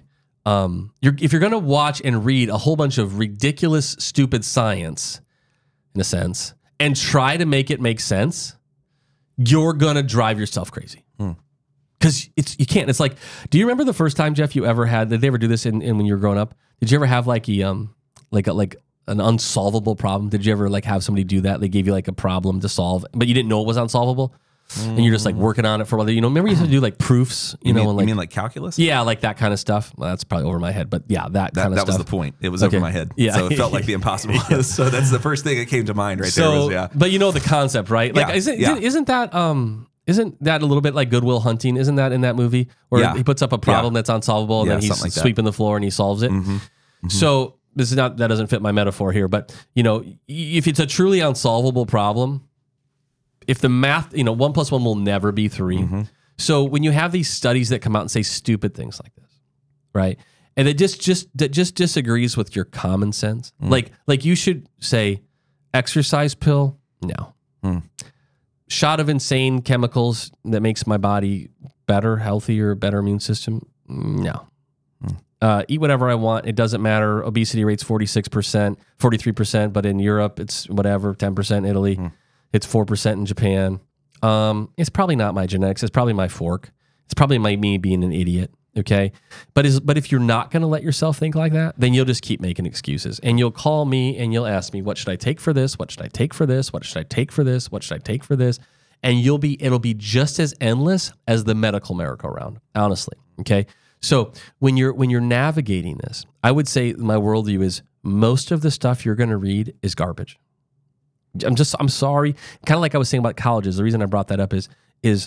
um, you're, if you're going to watch and read a whole bunch of ridiculous, stupid science, in a sense, and try to make it make sense, you're going to drive yourself crazy. Because it's you can't. It's like, do you remember the first time, Jeff, you ever had, did they ever do this in, in when you were growing up? Did you ever have like a, um, like a, like an unsolvable problem? Did you ever like have somebody do that? They gave you like a problem to solve, but you didn't know it was unsolvable? Mm. And you're just like working on it for a while. You know, remember you used to do like proofs, you, you know, mean, and like, you mean like calculus? Yeah, like that kind of stuff. Well, that's probably over my head, but yeah, that, that kind of that stuff. That was the point. It was okay. over my head. Yeah. So it felt like the impossible. yeah. So that's the first thing that came to mind right so, there was, yeah. But you know the concept, right? Like, yeah, isn't, yeah. isn't, isn't that, um, isn't that a little bit like Good Will Hunting? Isn't that in that movie where yeah. he puts up a problem yeah. that's unsolvable and yeah, then he's like sweeping the floor and he solves it? Mm-hmm. Mm-hmm. So this is not, that doesn't fit my metaphor here, but you know, if it's a truly unsolvable problem, if the math, you know, one plus one will never be three. Mm-hmm. So when you have these studies that come out and say stupid things like this, right? And it just just that just disagrees with your common sense. Mm. Like like you should say, exercise pill, no. Mm. Shot of insane chemicals that makes my body better, healthier, better immune system, no. Mm. Uh, eat whatever I want. It doesn't matter. Obesity rate's forty-six percent, forty-three percent, but in Europe it's whatever, ten percent Italy. Mm. It's four percent in Japan. Um, it's probably not my genetics. It's probably my fork. It's probably my me being an idiot. Okay. But is but if you're not going to let yourself think like that, then you'll just keep making excuses. And you'll call me and you'll ask me, what should I take for this? What should I take for this? What should I take for this? What should I take for this? And you'll be, it'll be just as endless as the medical merry-go-round, honestly. Okay. So when you're, when you're navigating this, I would say my worldview is most of the stuff you're going to read is garbage. I'm just, I'm sorry. Kind of like I was saying about colleges. The reason I brought that up is, is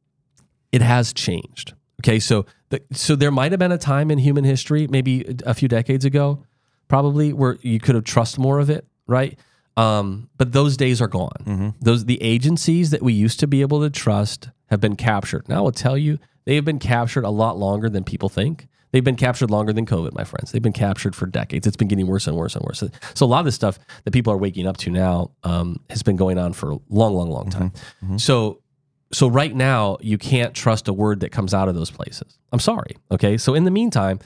it has changed. Okay. So, the, so there might've been a time in human history, maybe a few decades ago, probably where you could have trusted more of it. Right. Um, but those days are gone. Mm-hmm. Those, the agencies that we used to be able to trust have been captured. Now I will tell you, they have been captured a lot longer than people think. They've been captured longer than COVID, my friends. They've been captured for decades. It's been getting worse and worse and worse. So a lot of this stuff that people are waking up to now um, has been going on for a long, long, long time. Mm-hmm. Mm-hmm. So, so right now you can't trust a word that comes out of those places. I'm sorry. Okay. So in the meantime,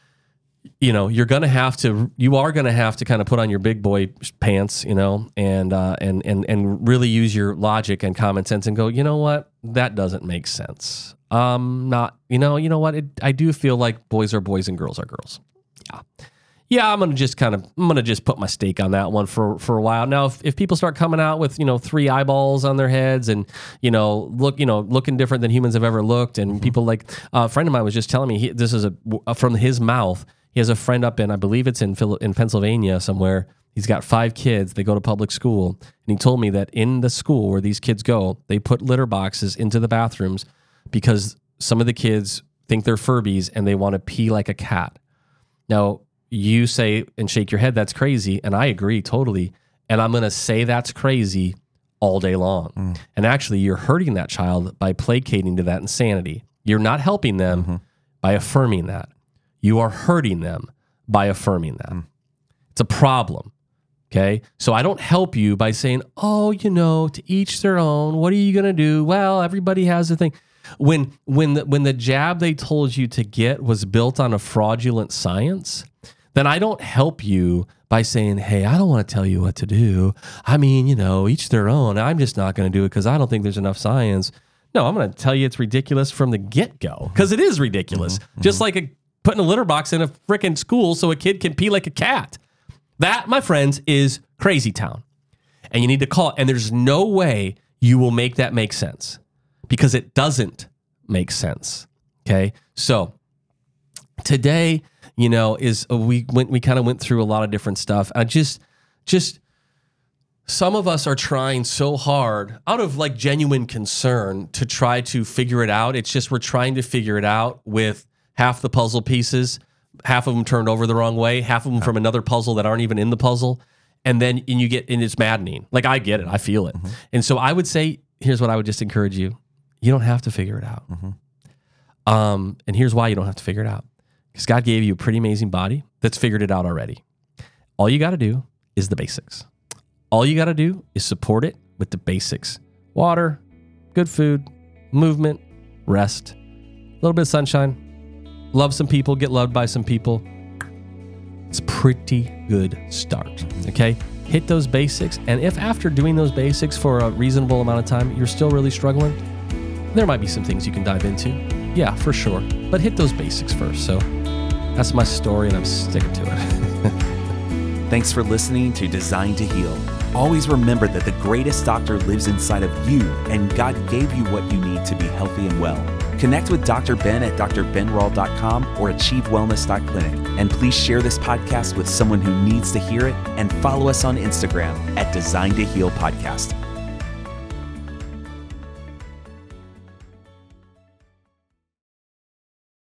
you know, you're going to have to, you are going to have to kind of put on your big boy pants, you know, and, uh, and, and, and really use your logic and common sense and go, you know what, that doesn't make sense. Um, not, you know, you know what? It, I do feel like boys are boys and girls are girls. Yeah. Yeah. I'm going to just kind of, I'm going to just put my stake on that one for, for a while. Now, if, if people start coming out with, you know, three eyeballs on their heads and, you know, look, you know, looking different than humans have ever looked. And mm-hmm. people like, uh, a friend of mine was just telling me, he, this is a, from his mouth. He has a friend up in, I believe it's in Phil, in Pennsylvania somewhere. He's got five kids. They go to public school. And he told me that in the school where these kids go, they put litter boxes into the bathrooms because some of the kids think they're Furbies and they want to pee like a cat. Now, you say and shake your head, that's crazy. And I agree totally. And I'm going to say that's crazy all day long. Mm. And actually, you're hurting that child by placating to that insanity. You're not helping them mm-hmm. by affirming that. You are hurting them by affirming that. Mm. It's a problem. Okay. So I don't help you by saying, oh, you know, to each their own. What are you going to do? Well, everybody has a thing. When when the, when the jab they told you to get was built on a fraudulent science, then I don't help you by saying, hey, I don't want to tell you what to do. I mean, you know, each their own. I'm just not going to do it because I don't think there's enough science. No, I'm going to tell you it's ridiculous from the get-go because it is ridiculous. Mm-hmm. Just like a, putting a litter box in a freaking school so a kid can pee like a cat. That, my friends, is crazy town. And you need to call it. And there's no way you will make that make sense. Because it doesn't make sense. Okay. So today, you know, is we went, we kind of went through a lot of different stuff. I just, just some of us are trying so hard out of like genuine concern to try to figure it out. It's just, we're trying to figure it out with half the puzzle pieces, half of them turned over the wrong way, half of them from another puzzle that aren't even in the puzzle. And then and you get, and it's maddening. Like I get it. I feel it. Mm-hmm. And so I would say, here's what I would just encourage you. You don't have to figure it out. Mm-hmm. Um, and here's why you don't have to figure it out. Because God gave you a pretty amazing body that's figured it out already. All you got to do is the basics. All you got to do is support it with the basics. Water, good food, movement, rest, a little bit of sunshine, a love some people, get loved by some people. It's a pretty good start, okay? Hit those basics, and if after doing those basics for a reasonable amount of time, you're still really struggling, there might be some things you can dive into. Yeah, for sure. But hit those basics first. So that's my story, and I'm sticking to it. Thanks for listening to Designed to Heal. Always remember that the greatest doctor lives inside of you, and God gave you what you need to be healthy and well. Connect with Doctor Ben at d r ben rall dot com or achieve wellness dot clinic. And please share this podcast with someone who needs to hear it, and follow us on Instagram at Designed to Heal Podcast.